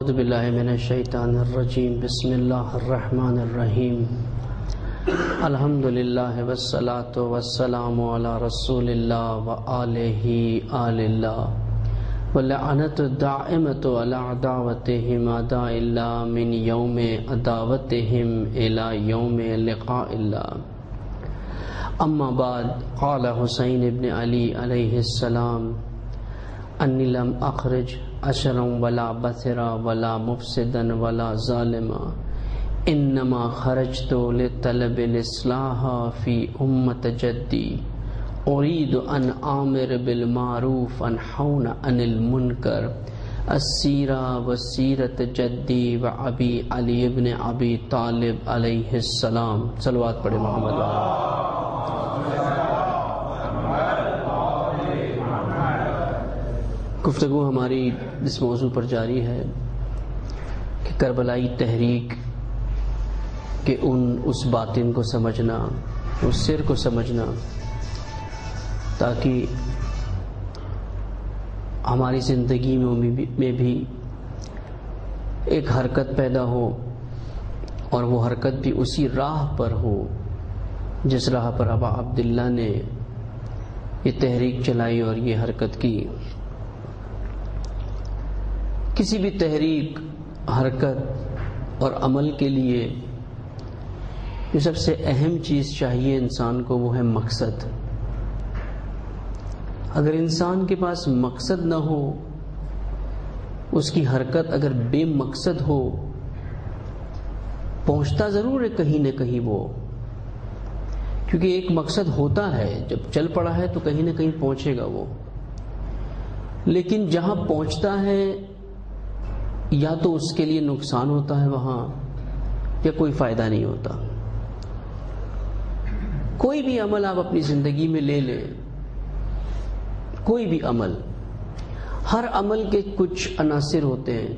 اعوذ باللہ من الشیطان الرجیم بسم اللہ الرحمن الرحیم الحمدللہ والصلاة والسلام علی رسول اللہ وآلہ آل اللہ واللعنۃ الدائمۃ علی عداوتہم اعداء اللہ من یوم عداوتہم الی یوم لقاء اللہ اما بعد قال حسین ابن علی علیہ السلام انی لم اخرج اشرا ولا بثرا ولا مفسدا ولا ظالما انما خرجت لطلب الاصلاح فی امت جدی اريد ان آمر بالمعروف انحون عن المنکر السیرہ وسیرت جدی و ابی علی ابن ابی طالب علیہ السلام. صلوات پڑھے محمد. گفتگو ہماری اس موضوع پر جاری ہے کہ کربلائی تحریک کے اس باطن کو سمجھنا، اس سر کو سمجھنا، تاکہ ہماری زندگی میں بھی ایک حرکت پیدا ہو، اور وہ حرکت بھی اسی راہ پر ہو جس راہ پر ابا عبداللہ نے یہ تحریک چلائی اور یہ حرکت کی. کسی بھی تحریک، حرکت اور عمل کے لیے جو سب سے اہم چیز چاہیے انسان کو وہ ہے مقصد. اگر انسان کے پاس مقصد نہ ہو، اس کی حرکت اگر بے مقصد ہو، پہنچتا ضرور ہے کہیں نہ کہیں وہ، کیونکہ ایک مقصد ہوتا ہے، جب چل پڑا ہے تو کہیں نہ کہیں پہنچے گا وہ، لیکن جہاں پہنچتا ہے یا تو اس کے لیے نقصان ہوتا ہے وہاں، یا کوئی فائدہ نہیں ہوتا. کوئی بھی عمل آپ اپنی زندگی میں لے لیں، کوئی بھی عمل، ہر عمل کے کچھ عناصر ہوتے ہیں.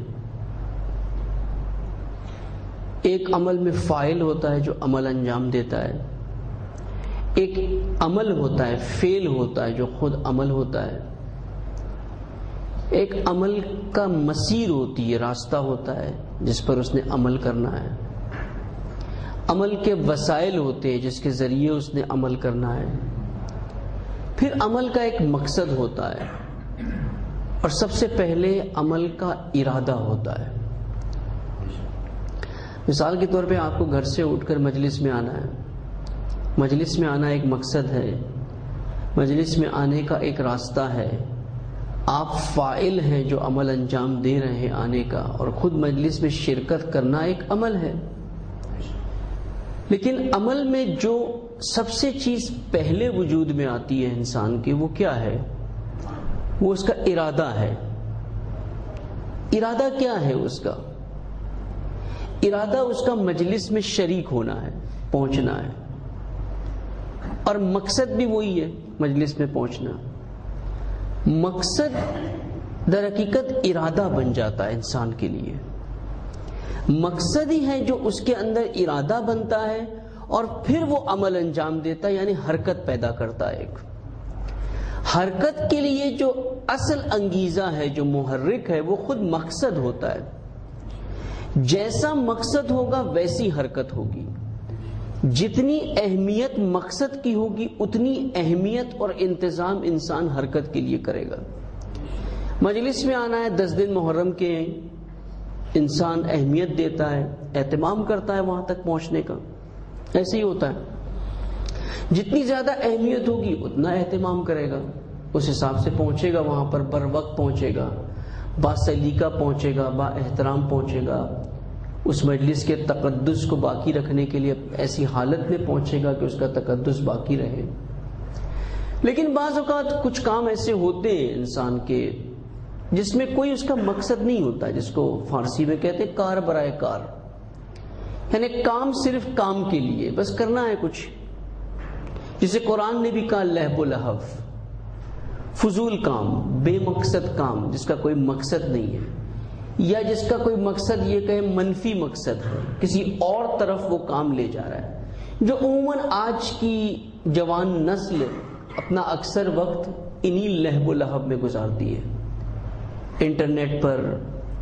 ایک عمل میں فاعل ہوتا ہے جو عمل انجام دیتا ہے، ایک عمل ہوتا ہے، فعل ہوتا ہے جو خود عمل ہوتا ہے، ایک عمل کا مسیر ہوتی ہے، راستہ ہوتا ہے جس پر اس نے عمل کرنا ہے، عمل کے وسائل ہوتے ہیں جس کے ذریعے اس نے عمل کرنا ہے، پھر عمل کا ایک مقصد ہوتا ہے، اور سب سے پہلے عمل کا ارادہ ہوتا ہے. مثال کے طور پہ آپ کو گھر سے اٹھ کر مجلس میں آنا ہے، مجلس میں آنا ایک مقصد ہے، مجلس میں آنے کا ایک راستہ ہے، آپ فاعل ہیں جو عمل انجام دے رہے ہیں آنے کا، اور خود مجلس میں شرکت کرنا ایک عمل ہے. لیکن عمل میں جو سب سے چیز پہلے وجود میں آتی ہے انسان کے، وہ کیا ہے؟ وہ اس کا ارادہ ہے. ارادہ کیا ہے اس کا؟ ارادہ اس کا مجلس میں شریک ہونا ہے، پہنچنا ہے، اور مقصد بھی وہی ہے، مجلس میں پہنچنا. مقصد در حقیقت ارادہ بن جاتا ہے انسان کے لیے. مقصد ہی ہے جو اس کے اندر ارادہ بنتا ہے، اور پھر وہ عمل انجام دیتا ہے، یعنی حرکت پیدا کرتا ہے. ایک حرکت کے لیے جو اصل انگیزہ ہے، جو محرک ہے، وہ خود مقصد ہوتا ہے. جیسا مقصد ہوگا ویسی حرکت ہوگی. جتنی اہمیت مقصد کی ہوگی اتنی اہمیت اور انتظام انسان حرکت کے لیے کرے گا. مجلس میں آنا ہے، 10 دن محرم کے انسان اہمیت دیتا ہے، اہتمام کرتا ہے وہاں تک پہنچنے کا. ایسے ہی ہوتا ہے، جتنی زیادہ اہمیت ہوگی اتنا اہتمام کرے گا، اس حساب سے پہنچے گا وہاں پر، بر وقت پہنچے گا، با سلیقہ پہنچے گا، با احترام پہنچے گا، اس مجلس کے تقدس کو باقی رکھنے کے لیے ایسی حالت میں پہنچے گا کہ اس کا تقدس باقی رہے. لیکن بعض اوقات کچھ کام ایسے ہوتے ہیں انسان کے جس میں کوئی اس کا مقصد نہیں ہوتا، جس کو فارسی میں کہتے ہیں کار برائے کار، یعنی کام صرف کام کے لیے، بس کرنا ہے کچھ، جسے قرآن نے بھی کہا لہب و لہو، فضول کام، بے مقصد کام جس کا کوئی مقصد نہیں ہے، یا جس کا کوئی مقصد یہ کہ منفی مقصد ہے، کسی اور طرف وہ کام لے جا رہا ہے. جو عموماً آج کی جوان نسل اپنا اکثر وقت انہی لہب و لہب میں گزارتی ہے. انٹرنیٹ پر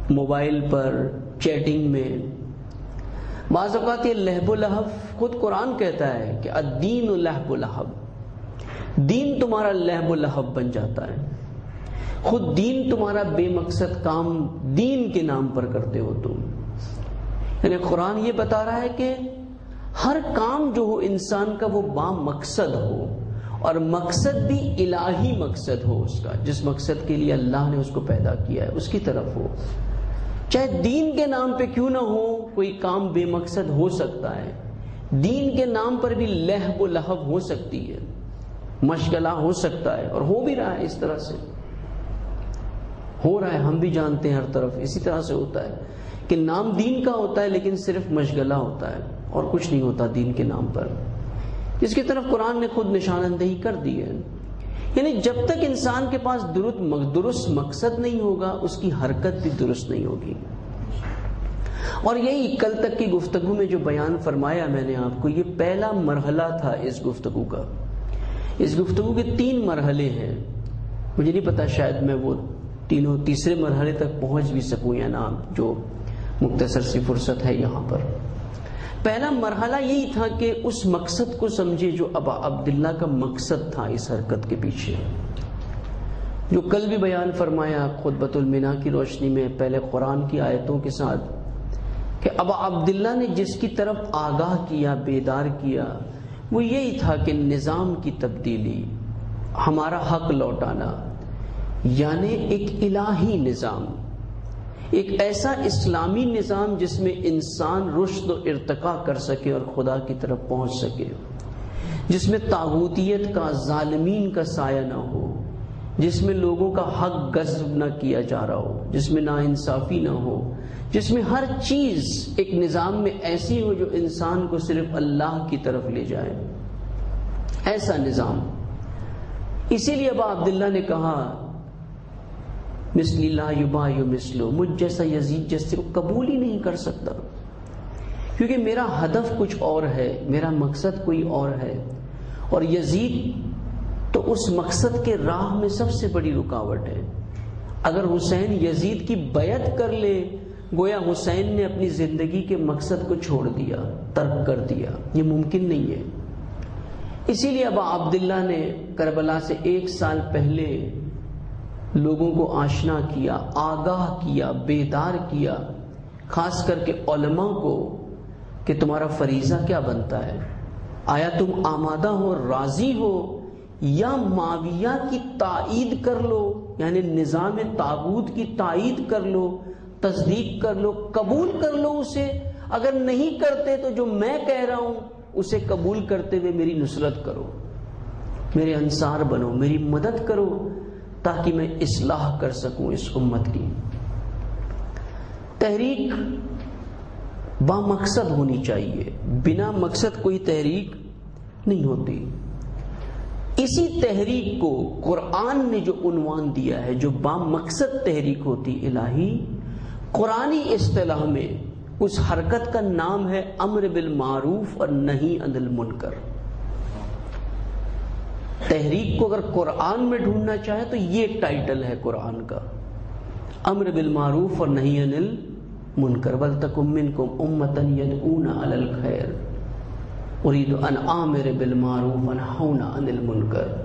موبائل پر، چیٹنگ میں. بعض اوقات یہ لہب و لہب خود قرآن کہتا ہے کہ الدین لہب و لہب، دین تمہارا لہب و لہب بن جاتا ہے. خود دین تمہارا بے مقصد کام دین کے نام پر کرتے ہو تم. یعنی قرآن یہ بتا رہا ہے کہ ہر کام جو ہو انسان کا وہ با مقصد ہو، اور مقصد بھی الہی مقصد ہو اس کا، جس مقصد کے لیے اللہ نے اس کو پیدا کیا ہے اس کی طرف ہو. چاہے دین کے نام پہ کیوں نہ ہو، کوئی کام بے مقصد ہو سکتا ہے. دین کے نام پر بھی لہب و لہب ہو سکتی ہے، مشغلہ ہو سکتا ہے، اور ہو بھی رہا ہے. اس طرح سے ہو رہا ہے، ہم بھی جانتے ہیں ہر طرف اسی طرح سے ہوتا ہے کہ نام دین کا ہوتا ہے لیکن صرف مشغلہ ہوتا ہے اور کچھ نہیں ہوتا دین کے نام پر. اس کی طرف قرآن نے خود نشاندہی کر دی ہے. یعنی جب تک انسان کے پاس درست مقصد نہیں ہوگا اس کی حرکت بھی درست نہیں ہوگی. اور یہی کل تک کی گفتگو میں جو بیان فرمایا میں نے آپ کو، یہ پہلا مرحلہ تھا اس گفتگو کا. اس گفتگو کے 3 مرحلے ہیں. مجھے نہیں پتا شاید میں وہ تیسرے مرحلے تک پہنچ بھی سکوں یا نہ، جو مختصر سی فرصت ہے یہاں پر. پہلا مرحلہ یہی تھا کہ اس مقصد کو سمجھے جو ابا عبداللہ کا مقصد تھا اس حرکت کے پیچھے، جو کل بھی بیان فرمایا خطبۃ المنا کی روشنی میں پہلے قرآن کی آیتوں کے ساتھ، کہ ابا عبداللہ نے جس کی طرف آگاہ کیا، بیدار کیا، وہ یہی تھا کہ نظام کی تبدیلی، ہمارا حق لوٹانا، یعنی ایک الہی نظام، ایک ایسا اسلامی نظام جس میں انسان رشد و ارتقاء کر سکے اور خدا کی طرف پہنچ سکے، جس میں طاغوتیت کا، ظالمین کا سایہ نہ ہو، جس میں لوگوں کا حق غصب نہ کیا جا رہا ہو، جس میں ناانصافی نہ ہو، جس میں ہر چیز ایک نظام میں ایسی ہو جو انسان کو صرف اللہ کی طرف لے جائے. ایسا نظام. اسی لیے ابا عبداللہ نے کہا مثلی لا یبایع مثلو، مجھ جیسا یزید جیسے کو قبول ہی نہیں کر سکتا، کیونکہ میرا ہدف کچھ اور ہے، میرا مقصد کوئی اور ہے، اور یزید تو اس مقصد کے راہ میں سب سے بڑی رکاوٹ ہے. اگر حسین یزید کی بیعت کر لے گویا حسین نے اپنی زندگی کے مقصد کو چھوڑ دیا، ترک کر دیا. یہ ممکن نہیں ہے. اسی لیے ابا عبداللہ نے کربلا سے 1 سال پہلے لوگوں کو آشنا کیا، آگاہ کیا، بیدار کیا، خاص کر کے علماء کو، کہ تمہارا فریضہ کیا بنتا ہے. آیا تم آمادہ ہو، راضی ہو، یا معاویہ کی تائید کر لو، یعنی نظام طاغوت کی تائید کر لو، تصدیق کر لو، قبول کر لو اسے. اگر نہیں کرتے تو جو میں کہہ رہا ہوں اسے قبول کرتے ہوئے میری نصرت کرو، میرے انصار بنو، میری مدد کرو، تاکہ میں اصلاح کر سکوں اس امت کی. تحریک با مقصد ہونی چاہیے، بنا مقصد کوئی تحریک نہیں ہوتی. اسی تحریک کو قرآن نے جو عنوان دیا ہے، جو با مقصد تحریک ہوتی الہی، قرآنی اصطلاح میں اس حرکت کا نام ہے امر بالمعروف اور نہی عن المنکر. تحریک کو اگر قرآن میں ڈھونڈنا چاہے تو یہ ٹائٹل ہے قرآن کا، امر بالمعروف اور نہی عن المنکر. وَلْتَكُن مِّنكُمْ أُمَّةً يَدْعُونَ عَلَى الْخَيْرِ أُرِيدُ أَنْ آمِرَ بِالْمَعْرُوفِ وَأَنْهَى عَنِ الْمُنكَرِ.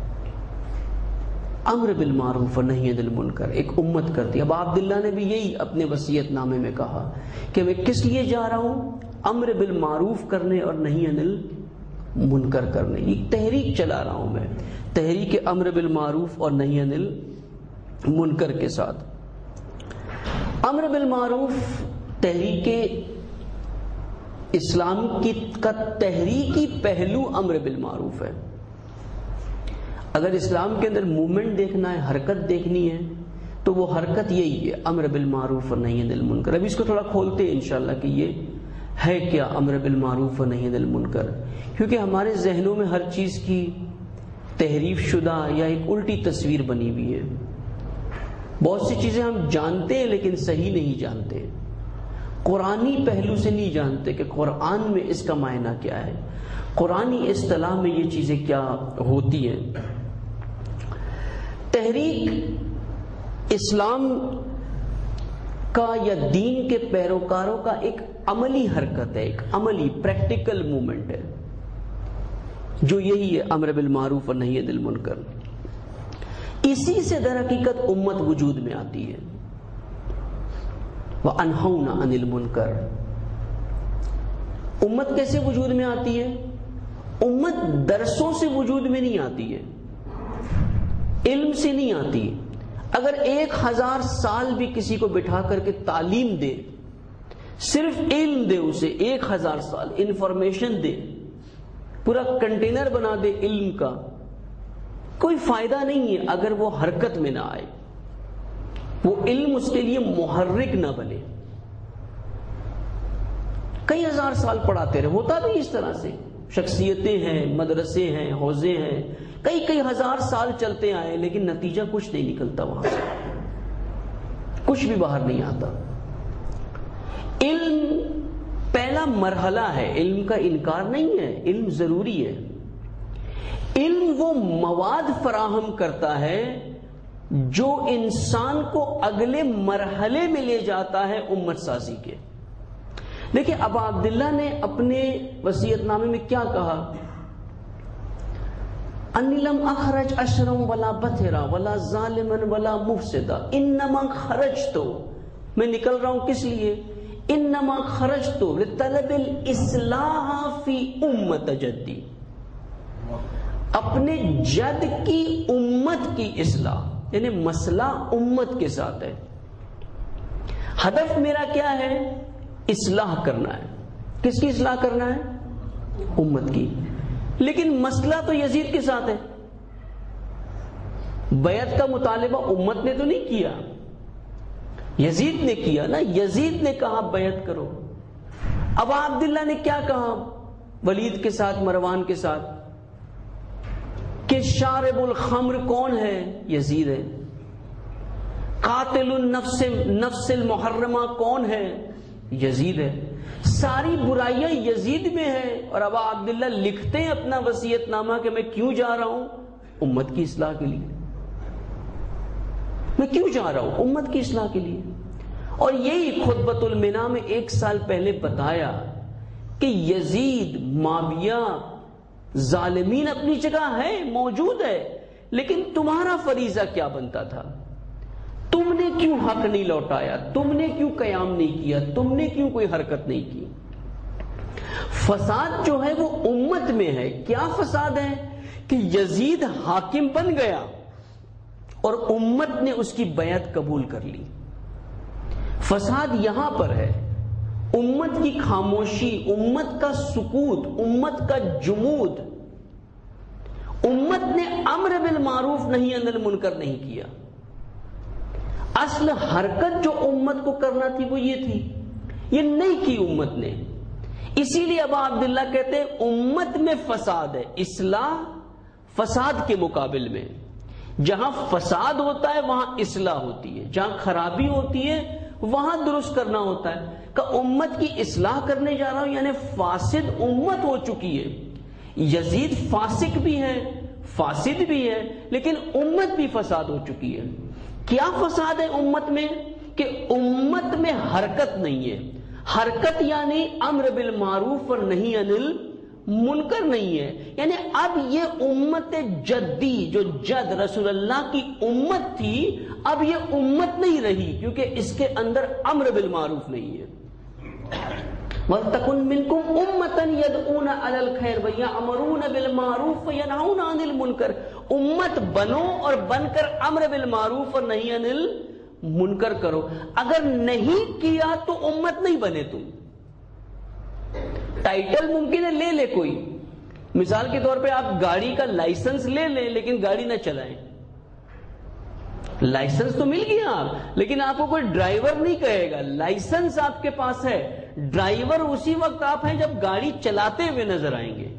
امر بالمعروف اور نہی عن المنکر ایک امت کرتی. اب عبداللہ نے بھی یہی اپنے وصیت نامے میں کہا کہ میں کس لیے جا رہا ہوں، امر بالمعروف کرنے اور نہی عن المنکر کرنے. یہ تحریک چلا رہا ہوں میں، تحریک امر بالمعروف اور نہی عن المنکر کے ساتھ. امر بالمعروف تحریک اسلام کا تحریکی پہلو امر بالمعروف ہے. اگر اسلام کے اندر موومنٹ دیکھنا ہے، حرکت دیکھنی ہے، تو وہ حرکت یہی ہے، امر بالمعروف اور نہی عن المنکر. ابھی اس کو تھوڑا کھولتے ہیں انشاءاللہ کہ یہ ہے کیا امر بالمعروف اور نہی عن المنکر، کیونکہ ہمارے ذہنوں میں ہر چیز کی تحریف شدہ یا ایک الٹی تصویر بنی ہوئی ہے. بہت سی چیزیں ہم جانتے ہیں لیکن صحیح نہیں جانتے، قرآنی پہلو سے نہیں جانتے کہ قرآن میں اس کا معنی کیا ہے، قرآنی اصطلاح میں یہ چیزیں کیا ہوتی ہیں. تحریک اسلام کا یا دین کے پیروکاروں کا ایک عملی حرکت ہے، ایک عملی پریکٹیکل مومنٹ ہے، جو یہی ہے امر بالمعروف اور نہی عن المنکر۔ اسی سے در حقیقت امت وجود میں آتی ہے۔ وَأَنْهَوْنَ عَنِ الْمُنْكَرِ، امت کیسے وجود میں آتی ہے؟ امت درسوں سے وجود میں نہیں آتی ہے، علم سے نہیں آتی۔ اگر 1000 سال بھی کسی کو بٹھا کر کے تعلیم دے، صرف علم دے، اسے 1000 سال انفارمیشن دے، پورا کنٹینر بنا دے علم کا، کوئی فائدہ نہیں ہے اگر وہ حرکت میں نہ آئے، وہ علم اس کے لیے محرک نہ بنے۔ کئی 1000 سال پڑھاتے رہے، ہوتا بھی اس طرح سے، شخصیتیں ہیں، مدرسے ہیں، حوزے ہیں، کئی 1000 سال چلتے آئے، لیکن نتیجہ کچھ نہیں نکلتا، وہاں سے کچھ بھی باہر نہیں آتا۔ علم پہلا مرحلہ ہے، علم کا انکار نہیں ہے، علم ضروری ہے۔ علم وہ مواد فراہم کرتا ہے جو انسان کو اگلے مرحلے میں لے جاتا ہے امت سازی کے۔ دیکھیں ابا عبداللہ نے اپنے وصیت نامے میں کیا کہا؟ انی لم اخرج اشرا ولا بطرا ولا ظالما ولا مفسدا انما خرجت، میں نکل رہا ہوں کس لیے؟ انما خرجت لطلب الاصلاح فی امت جدی، اپنے جد کی امت کی اصلاح، یعنی مسئلہ امت کے ساتھ ہے۔ ہدف میرا کیا ہے؟ اصلاح کرنا ہے۔ کس کی اصلاح کرنا ہے؟ امت کی۔ لیکن مسئلہ تو یزید کے ساتھ ہے، بیعت کا مطالبہ امت نے تو نہیں کیا، یزید نے کیا نا، یزید نے کہا بیعت کرو۔ ابا عبداللہ نے کیا کہا ولید کے ساتھ، مروان کے ساتھ، کہ شارب الخمر کون ہے؟ یزید ہے۔ قاتل النفس المحرمہ کون ہے؟ یزید ہے۔ ساری برائیاں یزید میں ہیں، اور ابا عبداللہ لکھتے ہیں اپنا وصیت نامہ کہ میں کیوں جا رہا ہوں؟ امت کی اصلاح کے لیے۔ میں کیوں جا رہا ہوں؟ امت کی اصلاح کے لیے۔ اور یہی خطبۃ المنع میں 1 سال پہلے بتایا کہ یزید، معاویہ، ظالمین اپنی جگہ ہے، موجود ہے، لیکن تمہارا فریضہ کیا بنتا تھا؟ تم نے کیوں حق نہیں لوٹایا؟ تم نے کیوں قیام نہیں کیا؟ تم نے کیوں کوئی حرکت نہیں کی؟ فساد جو ہے وہ امت میں ہے۔ کیا فساد ہے؟ کہ یزید حاکم بن گیا اور امت نے اس کی بیعت قبول کر لی۔ فساد یہاں پر ہے، امت کی خاموشی، امت کا سکوت، امت کا جمود۔ امت نے امر بالمعروف نہی عن المنکر نہیں کیا۔ اصل حرکت جو امت کو کرنا تھی وہ یہ تھی، یہ نہیں کی امت نے۔ اسی لیے ابا عبداللہ کہتے ہیں امت میں فساد ہے، اصلاح فساد کے مقابل میں۔ جہاں فساد ہوتا ہے وہاں اصلاح ہوتی ہے، جہاں خرابی ہوتی ہے وہاں درست کرنا ہوتا ہے۔ کہ امت کی اصلاح کرنے جا رہا ہوں، یعنی فاسد امت ہو چکی ہے۔ یزید فاسق بھی ہے، فاسد بھی ہے، لیکن امت بھی فساد ہو چکی ہے۔ کیا فساد ہے امت میں؟ کہ امت میں حرکت نہیں ہے۔ حرکت یعنی امر بالمعروف اور نہی عن المنکر نہیں ہے، یعنی اب یہ امت جدی، جو جد رسول اللہ کی امت تھی، اب یہ امت نہیں رہی، کیونکہ اس کے اندر امر بالمعروف نہیں ہے۔ وَلْتَكُنْ مِنْكُمْ أُمَّةً يَدْعُونَ عَلَى الْخَيْرِ وَيَأْمُرُونَ بِالْمَعْرُوفِ وَيَنْهَوْنَ عَنِ الْمُنْكَرِ، امت بنو اور بن کر امر بالمعروف اور نہی عن المنکر کرو۔ اگر نہیں کیا تو امت نہیں بنے تم۔ ٹائٹل ممکن ہے لے لے کوئی، مثال کے طور پہ آپ گاڑی کا لائسنس لے لیں لیکن گاڑی نہ چلائیں۔ لائسنس تو مل گیا آپ، لیکن آپ کو کوئی ڈرائیور نہیں کہے گا۔ لائسنس آپ کے پاس ہے، ڈرائیور اسی وقت آپ ہیں جب گاڑی چلاتے ہوئے نظر آئیں گے۔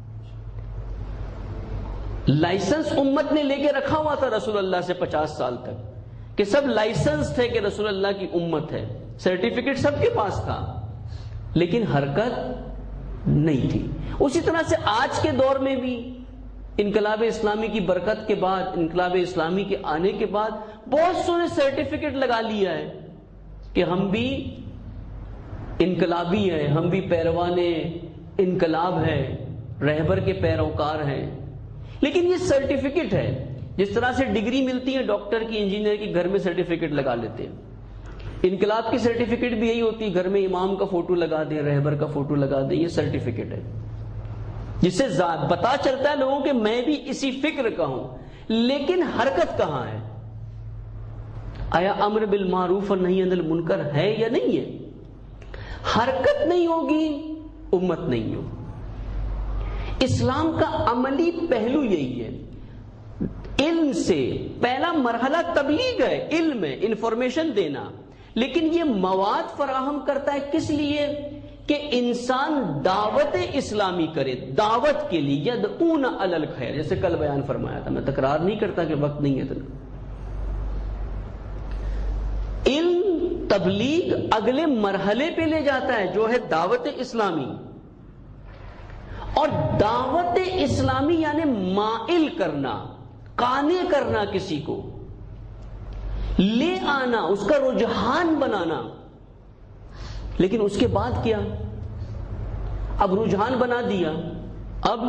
لائسنس امت نے لے کے رکھا ہوا تھا رسول اللہ سے 50 سال تک، کہ سب لائسنس تھے کہ رسول اللہ کی امت ہے، سرٹیفکیٹ سب کے پاس تھا، لیکن حرکت نہیں تھی۔ اسی طرح سے آج کے دور میں بھی انقلاب اسلامی کی برکت کے بعد، انقلاب اسلامی کے آنے کے بعد بہت سارے سرٹیفکیٹ لگا لیا ہے، کہ ہم بھی انقلابی ہیں، ہم بھی پیروان انقلاب ہیں، رہبر کے پیروکار ہیں، لیکن یہ سرٹیفکیٹ ہے. جس طرح سے ڈگری ملتی ہے ڈاکٹر کی، انجینئر کی، گھر میں سرٹیفکیٹ لگا لیتے ہیں. انقلاب کی سرٹیفکیٹ بھی یہی ہوتی ہے، گھر میں امام کا فوٹو لگا دیں، رہبر کا فوٹو لگا دیں. یہ سرٹیفکیٹ ہے جس سے پتا چلتا ہے لوگوں کہ میں بھی اسی فکر کا ہوں. لیکن حرکت کہاں ہے؟ آیا امر بالمعروف اور نہی عن المنکر ہے یا نہیں ہے؟ حرکت نہیں ہوگی امت نہیں ہو. اسلام کا عملی پہلو یہی ہے. علم سے پہلا مرحلہ تبلیغ ہے، علم ہے، انفارمیشن دینا. لیکن یہ مواد فراہم کرتا ہے کس لیے؟ کہ انسان دعوت اسلامی کرے، دعوت کے لیے. یدعون علی الخیر، جیسے کل بیان فرمایا تھا، میں تکرار نہیں کرتا کہ وقت نہیں ہے تو. علم تبلیغ اگلے مرحلے پہ لے جاتا ہے جو ہے دعوت اسلامی. اور دعوت اسلامی یعنی مائل کرنا، قانع کرنا، کسی کو لے آنا، اس کا رجحان بنانا. لیکن اس کے بعد کیا؟ اب رجحان بنا دیا، اب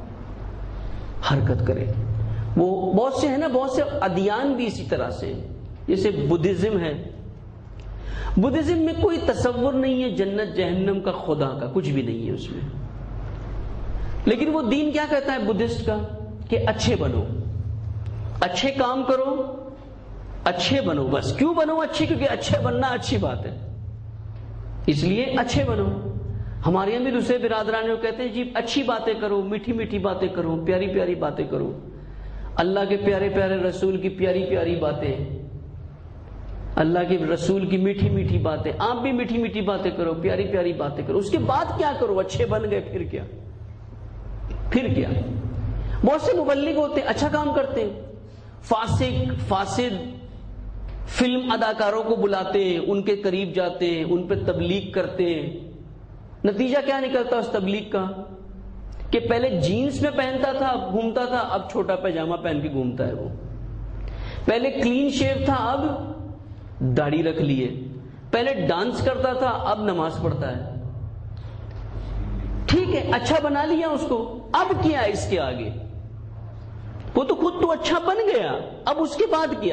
حرکت کرے. وہ بہت سے ہیں نا، بہت سے ادیان بھی اسی طرح سے، جیسے بدھزم ہے. بدھزم میں کوئی تصور نہیں ہے جنت جہنم کا، خدا کا کچھ بھی نہیں ہے اس میں. لیکن وہ دین کیا کہتا ہے بدھسٹ کا؟ کہ اچھے بنو، اچھے کام کرو، اچھے بنو. بس کیوں بنو اچھے؟ کیونکہ اچھے بننا اچھی بات ہے، اس لیے اچھے بنو. ہمارے یہاں بھی دوسرے برادران جو کہتے ہیں جی اچھی باتیں کرو، میٹھی میٹھی باتیں کرو، پیاری پیاری باتیں کرو، اللہ کے پیارے پیارے رسول کی پیاری پیاری باتیں، اللہ کے رسول کی میٹھی میٹھی باتیں. آپ بھی میٹھی میٹھی باتیں کرو، پیاری پیاری باتیں کرو. اس کے بعد کیا کرو؟ اچھے بن گئے، پھر کیا؟ پھر کیا؟ بہت سے مبلغ ہوتے ہیں، اچھا کام کرتے ہیں، فاسد فلم اداکاروں کو بلاتے ہیں، ان کے قریب جاتے ہیں، ان پہ تبلیغ کرتے ہیں. نتیجہ کیا نکلتا اس تبلیغ کا؟ کہ پہلے جینز میں پہنتا تھا، اب گھومتا تھا، اب چھوٹا پیجامہ پہن کے گھومتا ہے. وہ پہلے کلین شیو تھا، اب داڑھی رکھ لیے. پہلے ڈانس کرتا تھا، اب نماز پڑھتا ہے. ٹھیک ہے، اچھا بنا لیا اس کو، اب کیا اس کے آگے؟ وہ تو خود تو اچھا بن گیا، اب اس کے بعد کیا؟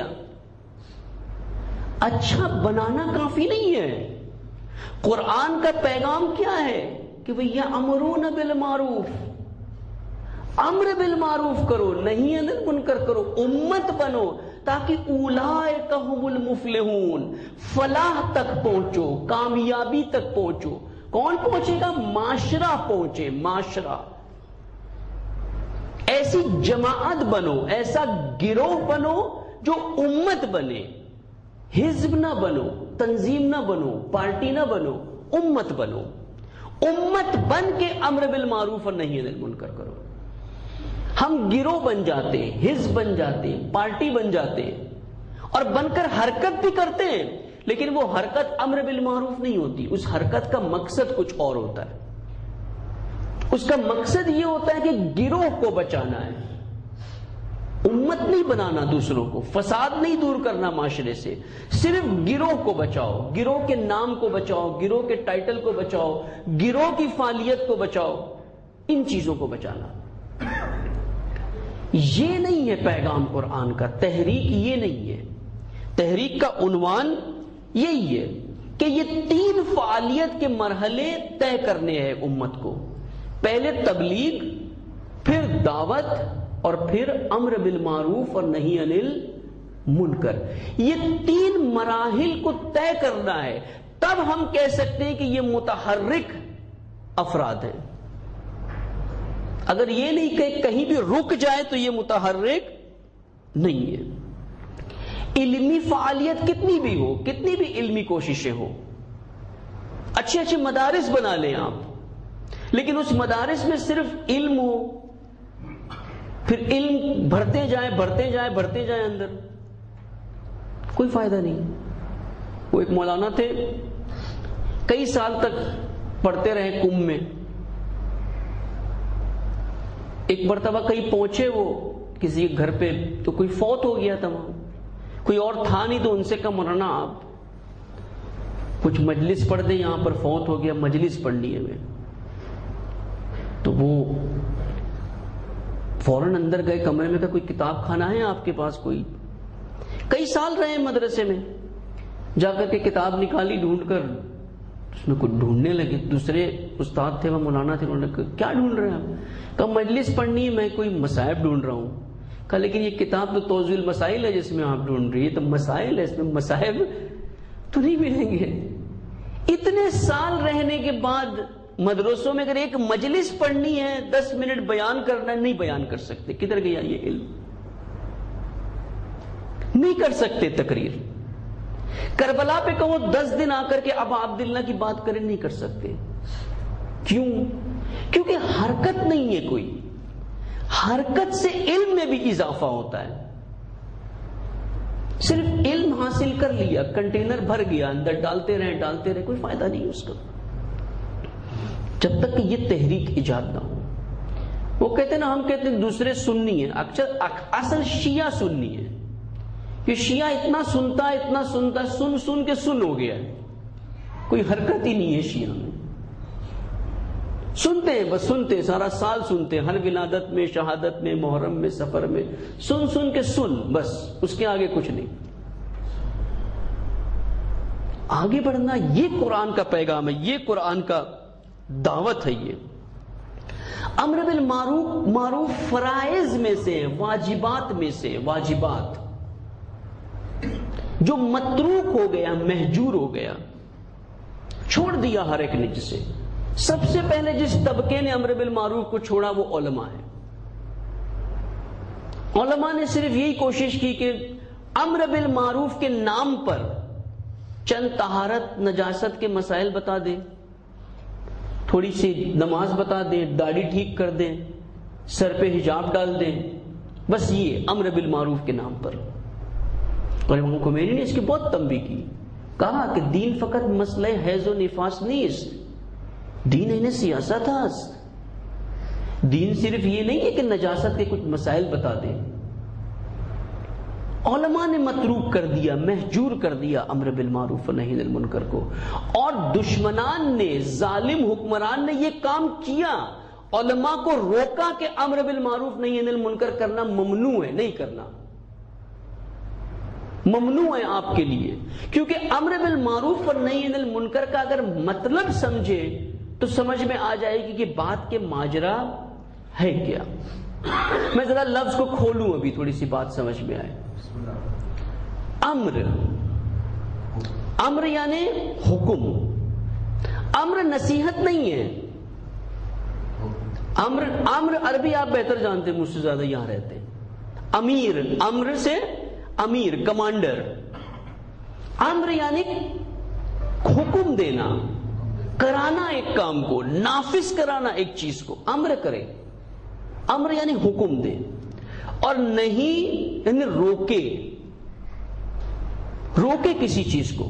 اچھا بنانا کافی نہیں ہے. قرآن کا پیغام کیا ہے؟ کہ بھئی یامرون بالمعروف، امر بالمعروف کرو، نہی عن المنکر کرو، امت بنو تاکہ اولئک هم المفلحون، فلاح تک پہنچو، کامیابی تک پہنچو. کون پہنچے گا؟ معاشرہ پہنچے. معاشرہ، ایسی جماعت بنو، ایسا گروہ بنو جو امت بنے. حزب نہ بنو، تنظیم نہ بنو، پارٹی نہ بنو، امت بنو. امت بن کے امر بالمعروف اور نہی عن المنکر کرو. ہم گروہ بن جاتے ہیں، حزب بن جاتے ہیں، پارٹی بن جاتے ہیں، اور بن کر حرکت بھی کرتے ہیں، لیکن وہ حرکت امر بالمعروف نہیں ہوتی. اس حرکت کا مقصد کچھ اور ہوتا ہے. اس کا مقصد یہ ہوتا ہے کہ گروہ کو بچانا ہے، امت نہیں بنانا، دوسروں کو فساد نہیں دور کرنا معاشرے سے، صرف گروہ کو بچاؤ، گروہ کے نام کو بچاؤ، گروہ کے ٹائٹل کو بچاؤ، گروہ کی فعالیت کو بچاؤ. ان چیزوں کو بچانا، یہ نہیں ہے پیغام قرآن کا. تحریک یہ نہیں ہے. تحریک کا عنوان یہی ہے کہ یہ 3 فعالیت کے مرحلے طے کرنے ہیں امت کو. پہلے تبلیغ، پھر دعوت، اور پھر امر بالمعروف اور نہی عن المنکر. یہ 3 مراحل کو طے کرنا ہے، تب ہم کہہ سکتے ہیں کہ یہ متحرک افراد ہیں. اگر یہ نہیں کہ کہیں بھی رک جائے تو یہ متحرک نہیں ہے. علمی فعالیت کتنی بھی ہو، کتنی بھی علمی کوششیں ہو، اچھے اچھے مدارس بنا لیں آپ، لیکن اس مدارس میں صرف علم ہو، پھر علم بھرتے جائیں بھرتے جائیں بھرتے جائیں اندر، کوئی فائدہ نہیں. وہ ایک مولانا تھے، کئی سال تک پڑھتے رہے کم میں. ایک مرتبہ کہیں پہنچے وہ کسی گھر پہ، تو کوئی فوت ہو گیا تھا وہاں، کوئی اور تھا نہیں، تو ان سے کہا مولانا آپ کچھ مجلس پڑھ دیں، یہاں پر فوت ہو گیا، مجلس پڑھنی ہے ہمیں، تو وہ فوراً اندر گئے کمرے میں، کہ کوئی کتاب خانہ ہے آپ کے پاس کوئی؟ کئی سال رہے مدرسے میں، جا کر کے کتاب نکالی ڈھونڈ کر، اس میں کچھ ڈھونڈنے لگے، دوسرے استاد تھے وہ مولانا تھے، انہوں نے کہا کیا ڈھونڈ رہے ہیں آپ؟ کہا مجلس پڑھنی ہے، میں کوئی مسائب ڈھونڈ رہا ہوں۔ کہا لیکن یہ کتاب تو توضیح المسائل ہے جس میں آپ ڈھونڈ رہی ہے، تو مسائل ہے، اس میں مسائب تو نہیں ملیں گے۔ اتنے سال رہنے کے بعد مدرسوں میں اگر ایک مجلس پڑھنی ہے، 10 منٹ بیان کرنا ہے، نہیں بیان کر سکتے، کدھر گیا یہ علم؟ نہیں کر سکتے تقریر۔ کربلا پہ کہو 10 دن آ کر کے ابا عبداللہ کی بات کریں، نہیں کر سکتے۔ کیوں؟ کیونکہ حرکت نہیں ہے کوئی، حرکت سے علم میں بھی اضافہ ہوتا ہے۔ صرف علم حاصل کر لیا، کنٹینر بھر گیا، اندر ڈالتے رہے، کوئی فائدہ نہیں اس کا، جب تک کہ یہ تحریک ایجاد نہ ہو۔ وہ کہتے ہیں نا، ہم کہتے ہیں دوسرے سنی ہیں، اصل شیعہ سنی ہے۔ یہ شیعہ اتنا سنتا ہے، سن کے سن ہو گیا ہے، کوئی حرکت ہی نہیں ہے شیعہ میں۔ سنتے ہیں، بس سنتے، سارا سال سنتے، ہر ولادت میں، شہادت میں، محرم میں، سفر میں، سن کے سن، بس اس کے آگے کچھ نہیں۔ آگے بڑھنا یہ قرآن کا پیغام ہے، یہ قرآن کا دعوت ہے۔ یہ امر بالمعروف فرائض میں سے، واجبات میں سے، واجبات جو متروک ہو گیا، مہجور ہو گیا، چھوڑ دیا ہر ایک نے جسے۔ سب سے پہلے جس طبقے نے امر بالمعروف کو چھوڑا وہ علماء ہیں۔ علماء نے صرف یہی کوشش کی کہ امر بالمعروف کے نام پر چند طہارت نجاست کے مسائل بتا دیں، تھوڑی سی نماز بتا دیں، داڑھی ٹھیک کر دیں، سر پہ حجاب ڈال دیں، بس یہ امر بالمعروف کے نام پر۔ اور امام خمینی نے اس کی بہت تنبیہ کی، کہا کہ دین فقط مسئلہ حیض و نفاس نہیں، اس دین انہیں سیاست ہے۔ دین صرف یہ نہیں ہے کہ نجاست کے کچھ مسائل بتا دیں۔ علماء نے متروک کر دیا، مہجور کر دیا امر بالمعروف و نہی عن المنکر کو، اور دشمنان نے، ظالم حکمران نے یہ کام کیا، علماء کو روکا کہ امر بالمعروف نہی عن المنکر کرنا ممنوع ہے، نہیں کرنا ممنوع ہے آپ کے لیے، کیونکہ امر بالمعروف اور نہی عن المنکر کا اگر مطلب سمجھے تو سمجھ میں آ جائے گی کہ بات کے ماجرا ہے کیا۔ میں ذرا لفظ کو کھولوں، ابھی تھوڑی سی بات سمجھ میں آئے۔ امر یعنی حکم، امر نصیحت نہیں ہے۔ امر عربی آپ بہتر جانتے ہیں، مجھ سے زیادہ یہاں رہتے ہیں۔ امیر، امر سے امیر، کمانڈر۔ امر یعنی حکم دینا، کرانا ایک کام کو، نافذ کرانا ایک چیز کو، امر کرے۔ امر یعنی حکم دے، اور نہیں یعنی روکے کسی چیز کو۔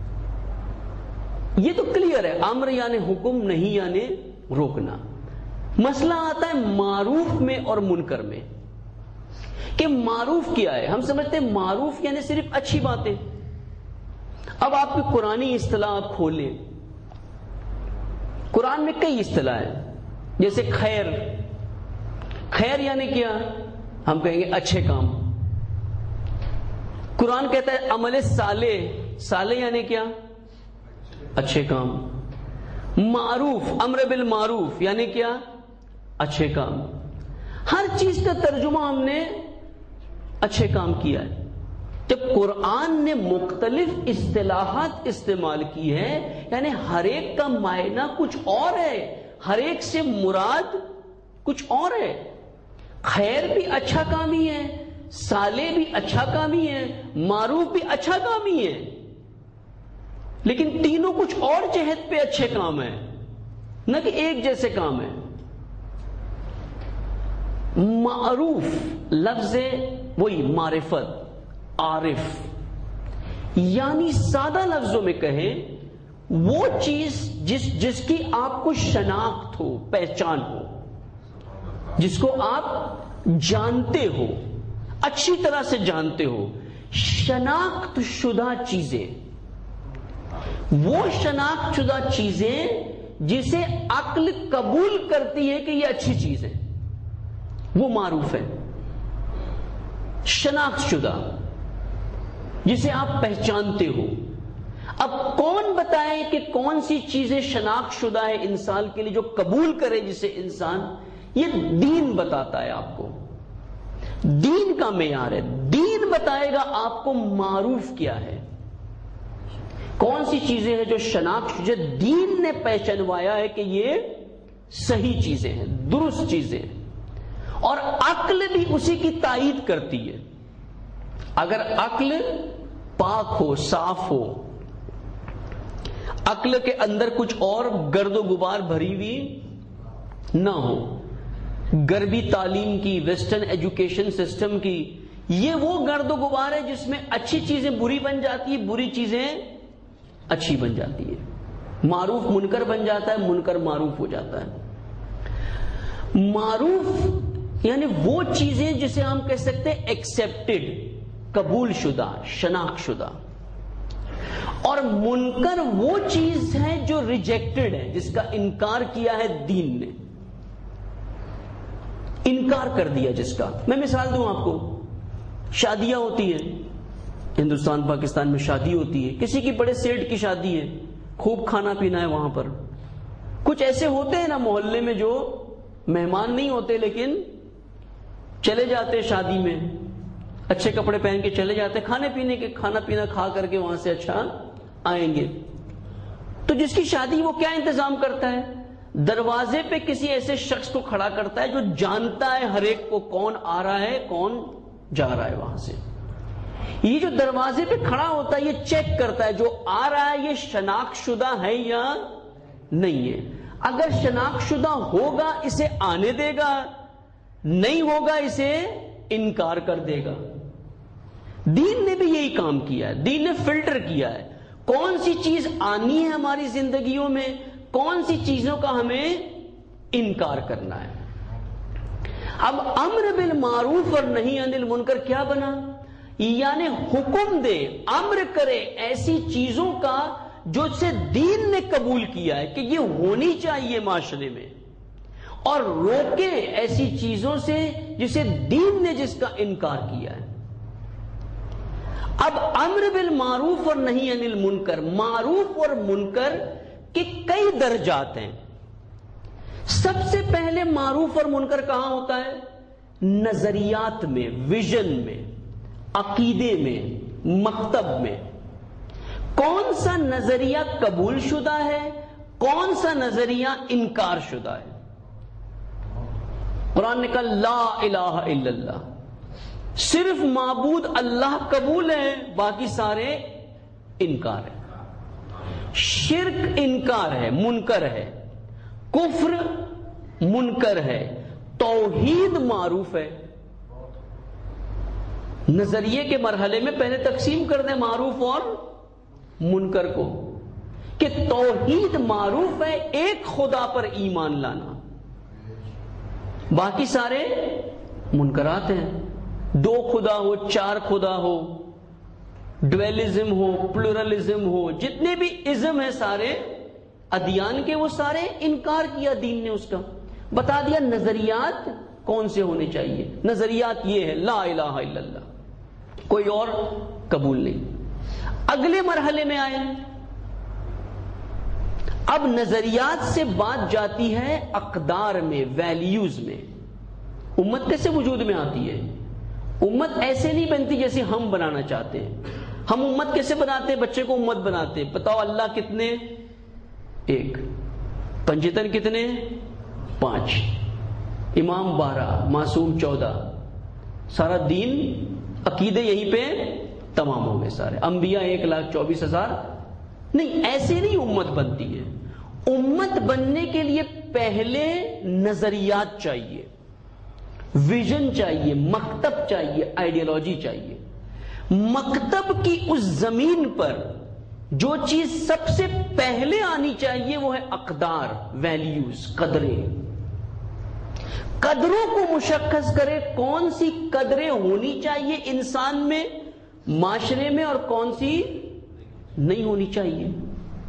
یہ تو کلیئر ہے، امر یعنی حکم، نہیں یعنی روکنا۔ مسئلہ آتا ہے معروف میں اور منکر میں، کہ معروف کیا ہے۔ ہم سمجھتے ہیں معروف یعنی صرف اچھی باتیں۔ اب آپ کی قرآنی اصطلاح آپ کھولیں، قرآن میں کئی اصطلاح ہیں، جیسے خیر۔ خیر یعنی کیا؟ ہم کہیں گے اچھے کام۔ قرآن کہتا ہے عمل صالح، صالح یعنی کیا؟ اچھے کام۔ معروف، امر بالمعروف یعنی کیا؟ اچھے کام۔ ہر چیز کا ترجمہ ہم نے اچھے کام کیا ہے۔ جب قرآن نے مختلف اصطلاحات استعمال کی ہے، یعنی ہر ایک کا معنی کچھ اور ہے، ہر ایک سے مراد کچھ اور ہے۔ خیر بھی اچھا کام ہی ہے، صالح بھی اچھا کام ہی ہے، معروف بھی اچھا کام ہی ہے، لیکن تینوں کچھ اور جہت پہ اچھے کام ہیں، نہ کہ ایک جیسے کام ہیں۔ معروف لفظ وہی معرفت، عارف، یعنی سادہ لفظوں میں کہیں وہ چیز جس کی آپ کو شناخت ہو، پہچان ہو، جس کو آپ جانتے ہو، اچھی طرح سے جانتے ہو، شناخت شدہ چیزیں۔ وہ شناخت شدہ چیزیں جسے عقل قبول کرتی ہے کہ یہ اچھی چیز ہے، وہ معروف ہے۔ شناخت شدہ جسے آپ پہچانتے ہو۔ اب کون بتائے کہ کون سی چیزیں شناخت شدہ ہے انسان کے لیے جو قبول کرے جسے انسان؟ یہ دین بتاتا ہے آپ کو، دین کا معیار ہے۔ دین بتائے گا آپ کو معروف کیا ہے، کون سی چیزیں ہیں جو شناخت جو دین نے پہچانوایا ہے کہ یہ صحیح چیزیں ہیں، درست چیزیں ہیں، اور عقل بھی اسی کی تائید کرتی ہے۔ اگر عقل پاک ہو، صاف ہو، عقل کے اندر کچھ اور گرد و غبار بھری ہوئی نہ ہو، غربی تعلیم کی، ویسٹرن ایجوکیشن سسٹم کی، یہ وہ گرد و غبار ہے جس میں اچھی چیزیں بری بن جاتی ہے، بری چیزیں اچھی بن جاتی ہے، معروف منکر بن جاتا ہے، منکر معروف ہو جاتا ہے۔ معروف یعنی وہ چیزیں جسے ہم کہہ سکتے ہیں ایکسیپٹڈ، قبول شدہ، شناخت شدہ، اور منکر وہ چیز ہے جو ریجیکٹڈ ہے، جس کا انکار کیا ہے دین نے، انکار کر دیا جس کا۔ میں مثال دوں آپ کو، شادیاں ہوتی ہیں ہندوستان پاکستان میں، شادی ہوتی ہے، کسی کی بڑے سیٹ کی شادی ہے، خوب کھانا پینا ہے وہاں پر۔ کچھ ایسے ہوتے ہیں نا محلے میں جو مہمان نہیں ہوتے لیکن چلے جاتے شادی میں، اچھے کپڑے پہن کے چلے جاتے، کھانا پینا کھا کر کے وہاں سے اچھا آئیں گے۔ تو جس کی شادی وہ کیا انتظام کرتا ہے؟ دروازے پہ کسی ایسے شخص کو کھڑا کرتا ہے جو جانتا ہے ہر ایک کو کون آ رہا ہے کون جا رہا ہے وہاں سے۔ یہ جو دروازے پہ کھڑا ہوتا ہے یہ چیک کرتا ہے جو آ رہا ہے یہ شناخت شدہ ہے یا نہیں ہے۔ اگر شناخت شدہ ہوگا اسے آنے دے گا، نہیں ہوگا اسے انکار کر دے گا۔ دین نے بھی یہی کام کیا ہے، دین نے فلٹر کیا ہے کون سی چیز آنی ہے ہماری زندگیوں میں، کون سی چیزوں کا ہمیں انکار کرنا ہے۔ اب امر بالمعروف اور نہی عن المنکر کیا بنا؟ یعنی حکم دے، امر کرے ایسی چیزوں کا جو سے دین نے قبول کیا ہے کہ یہ ہونی چاہیے معاشرے میں، اور روکے ایسی چیزوں سے جسے دین نے جس کا انکار کیا ہے۔ اب امر بالمعروف اور نہی عن المنکر، معروف اور منکر کے کئی درجات ہیں۔ سب سے پہلے معروف اور منکر کہاں ہوتا ہے؟ نظریات میں، ویژن میں، عقیدے میں، مکتب میں۔ کون سا نظریہ قبول شدہ ہے، کون سا نظریہ انکار شدہ ہے؟ قرآن نے کہا لا الہ الا اللہ، صرف معبود اللہ قبول ہے، باقی سارے انکار ہے۔ شرک انکار ہے، منکر ہے، کفر منکر ہے، توحید معروف ہے۔ نظریے کے مرحلے میں پہلے تقسیم کر دیں معروف اور منکر کو، کہ توحید معروف ہے، ایک خدا پر ایمان لانا، باقی سارے منکرات ہیں۔ دو خدا ہو، چار خدا ہو، ڈویلزم ہو، پلورلزم ہو، جتنے بھی ازم ہیں سارے ادیان کے، وہ سارے انکار کیا دین نے اس کا۔ بتا دیا نظریات کون سے ہونے چاہیے، نظریات یہ ہے لا الہ الا اللہ، کوئی اور قبول نہیں۔ اگلے مرحلے میں آئے، اب نظریات سے بات جاتی ہے اقدار میں، ویلیوز میں۔ امت کیسے وجود میں آتی ہے؟ امت ایسے نہیں بنتی جیسے ہم بنانا چاہتے ہیں۔ ہم امت کیسے بناتے ہیں؟ بچے کو امت بناتے ہیں، بتاؤ اللہ کتنے؟ ایک، پنجتن کتنے؟ 5، امام 12، معصوم 14، سارا دین عقیدے یہیں پہ تمام ہو گئے سارے، انبیاء 1,24,000۔ نہیں، ایسے نہیں امت بنتی ہے۔ امت بننے کے لیے پہلے نظریات چاہیے، ویژن چاہیے، مکتب چاہیے، آئیڈیالوجی چاہیے۔ مکتب کی اس زمین پر جو چیز سب سے پہلے آنی چاہیے وہ ہے اقدار، ویلیوز، قدریں۔ قدروں کو مشخص کرے کون سی قدریں ہونی چاہیے انسان میں، معاشرے میں، اور کون سی نہیں ہونی چاہیے۔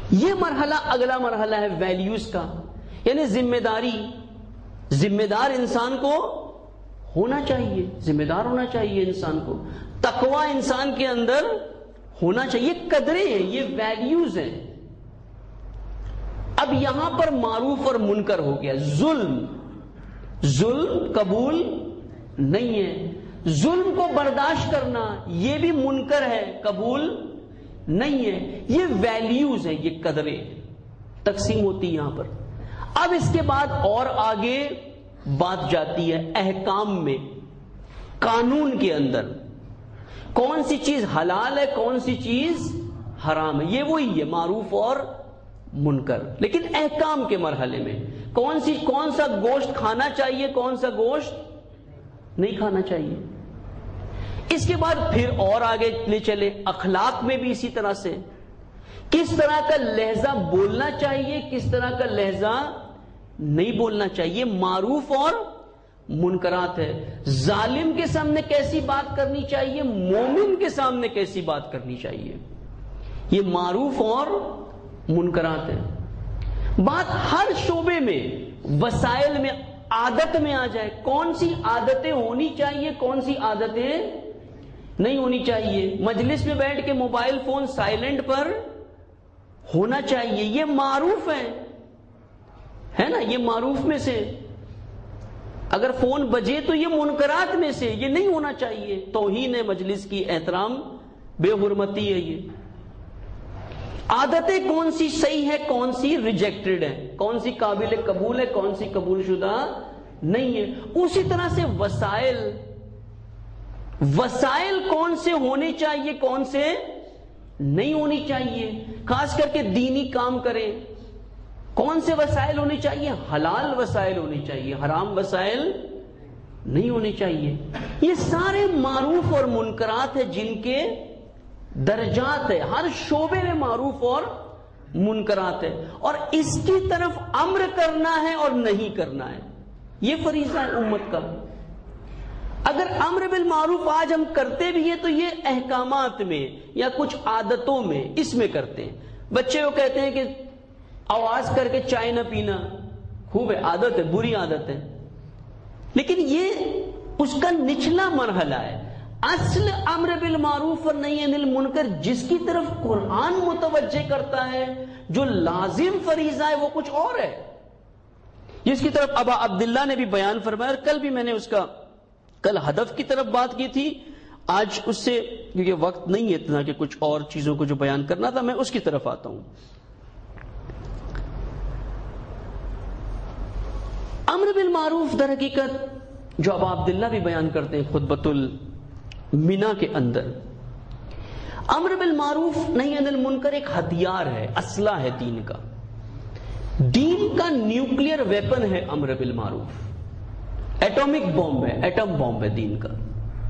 یہ مرحلہ اگلا مرحلہ ہے ویلیوز کا، یعنی ذمہ داری. ذمہ دار انسان کو ہونا چاہیے، ذمہ دار ہونا چاہیے انسان کو. تقوی انسان کے اندر ہونا چاہیے. قدریں ہیں، یہ ویلیوز ہیں. اب یہاں پر معروف اور منکر ہو گیا. ظلم قبول نہیں ہے. ظلم کو برداشت کرنا یہ بھی منکر ہے، قبول نہیں ہے. یہ ویلیوز ہیں، یہ قدریں تقسیم ہوتی یہاں پر. اب اس کے بعد اور آگے بات جاتی ہے احکام میں، قانون کے اندر کون سی چیز حلال ہے، کون سی چیز حرام ہے. یہ وہی ہے معروف اور منکر، لیکن احکام کے مرحلے میں کون سا گوشت کھانا چاہیے، کون سا گوشت نہیں کھانا چاہیے. اس کے بعد پھر اور آگے لے چلے اخلاق میں بھی اسی طرح سے کس طرح کا لہجہ بولنا چاہیے، کس طرح کا لہجہ نہیں بولنا چاہیے. معروف اور منکرات ہے. ظالم کے سامنے کیسی بات کرنی چاہیے، مومن کے سامنے کیسی بات کرنی چاہیے. یہ معروف اور منکرات ہے. بات ہر شعبے میں، وسائل میں، عادت میں آ جائے. کون سی عادتیں ہونی چاہیے، کون سی عادتیں نہیں ہونی چاہیے. مجلس میں بیٹھ کے موبائل فون سائلنٹ پر ہونا چاہیے. یہ معروف ہے نا، یہ معروف میں سے. اگر فون بجے تو یہ منکرات میں سے، یہ نہیں ہونا چاہیے. توہین ہے مجلس کی، احترام بے حرمتی ہے. یہ عادتیں کون سی صحیح ہے، کون سی ریجیکٹڈ ہے، کون سی قابل قبول ہے، کون سی قبول شدہ نہیں ہے. اسی طرح سے وسائل کون سے ہونے چاہیے، کون سے نہیں ہونی چاہیے. خاص کر کے دینی کام کریں، کون سے وسائل ہونے چاہیے، حلال وسائل ہونے چاہیے، حرام وسائل نہیں ہونے چاہیے. یہ سارے معروف اور منکرات ہیں جن کے درجات ہے. ہر شعبے میں معروف اور منکرات ہے، اور اس کی طرف امر کرنا ہے اور نہیں کرنا ہے. یہ فریضہ ہے امت کا. اگر امر بالمعروف آج ہم کرتے بھی ہیں تو یہ احکامات میں یا کچھ عادتوں میں، اس میں کرتے ہیں. بچے کو کہتے ہیں کہ آواز کر کے چائے نہ پینا، خوب ہے، عادت ہے، بری عادت ہے، لیکن یہ اس کا نچلا مرحلہ ہے. اصل امر بالمعروف اور نہی عن المنکر جس کی طرف قرآن متوجہ کرتا ہے، جو لازم فریضہ ہے، وہ کچھ اور ہے، جس کی طرف ابا عبداللہ نے بھی بیان فرمایا. اور کل بھی میں نے اس کا ہدف کی طرف بات کی تھی. آج اس سے کیونکہ وقت نہیں ہے اتنا کہ کچھ اور چیزوں کو جو بیان کرنا تھا، میں اس کی طرف آتا ہوں. امر بالمعروف در حقیقت جو ابا عبداللہ بھی بیان کرتے ہیں خطبۃ المنا کے اندر، امر بالمعروف نہی عن المنکر ایک ہتھیار ہے، اسلحہ ہے دین کا. دین کا نیوکلیئر ویپن ہے امر بالمعروف. ایٹامک بومب ہے، ایٹم بومب ہے دین کا.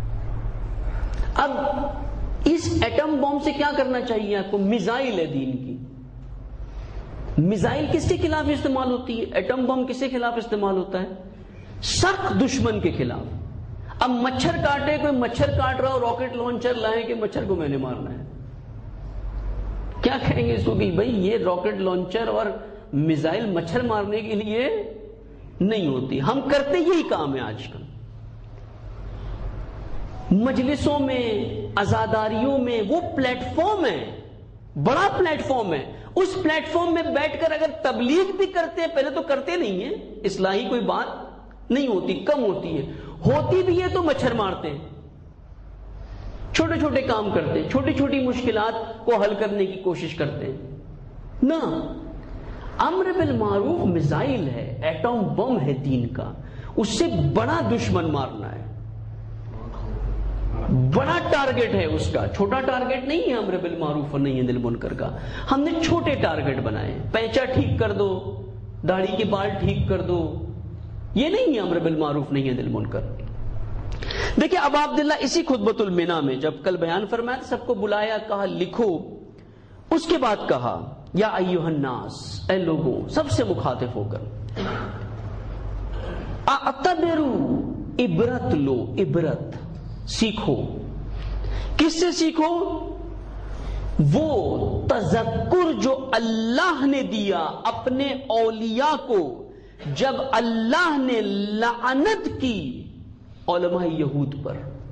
اب اس ایٹم بومب سے کیا کرنا چاہیے آپ کو؟ میزائل ہے دین کی. میزائل کس کے خلاف استعمال ہوتی ہے؟ ایٹم بم کس کے خلاف استعمال ہوتا ہے؟ سخت دشمن کے خلاف. اب مچھر کاٹے، کوئی مچھر کاٹ رہا ہو، راکٹ لانچر لائیں کہ مچھر کو میں نے مارنا ہے، کیا کہیں گے اس کو کہ بھائی یہ راکٹ لانچر اور میزائل مچھر مارنے کے لیے نہیں ہوتی. ہم کرتے یہی کام ہے آج کل مجلسوں میں، عزاداریوں میں. وہ پلیٹ فارم ہے، بڑا پلیٹ فارم ہے. اس پلیٹ فارم میں بیٹھ کر اگر تبلیغ بھی کرتے ہیں، پہلے تو کرتے نہیں ہیں، اصلاحی کوئی بات نہیں ہوتی، کم ہوتی ہے. ہوتی بھی ہے تو مچھر مارتے ہیں، چھوٹے چھوٹے کام کرتے ہیں، چھوٹی چھوٹی مشکلات کو حل کرنے کی کوشش کرتے ہیں. نہ، امر بالمعروف میزائل ہے، ایٹم بم ہے دین کا. اس سے بڑا دشمن مارنا ہے، بڑا ٹارگٹ ہے اس کا، چھوٹا ٹارگٹ نہیں ہے امر بالمعروف اور نہی عن المنکر کا. ہم نے چھوٹے ٹارگٹ بنائے، پینچا ٹھیک کر دو، داڑھی کے بال ٹھیک کر دو. یہ نہیں ہے امر بالمعروف نہی عن المنکر. دیکھیں ابا عبداللہ اسی خطبۃ المنا میں جب کل بیان فرمایا، سب کو بلایا، کہا لکھو. اس کے بعد کہا یا ایھا الناس، اے لوگوں، سب سے مخاطب ہو کر، اعتبروا، عبرت لو، عبرت سیکھو. کس سے سیکھو؟ وہ تذکر جو اللہ نے دیا اپنے اولیاء کو، جب اللہ نے لعنت کی علماء یہود پر.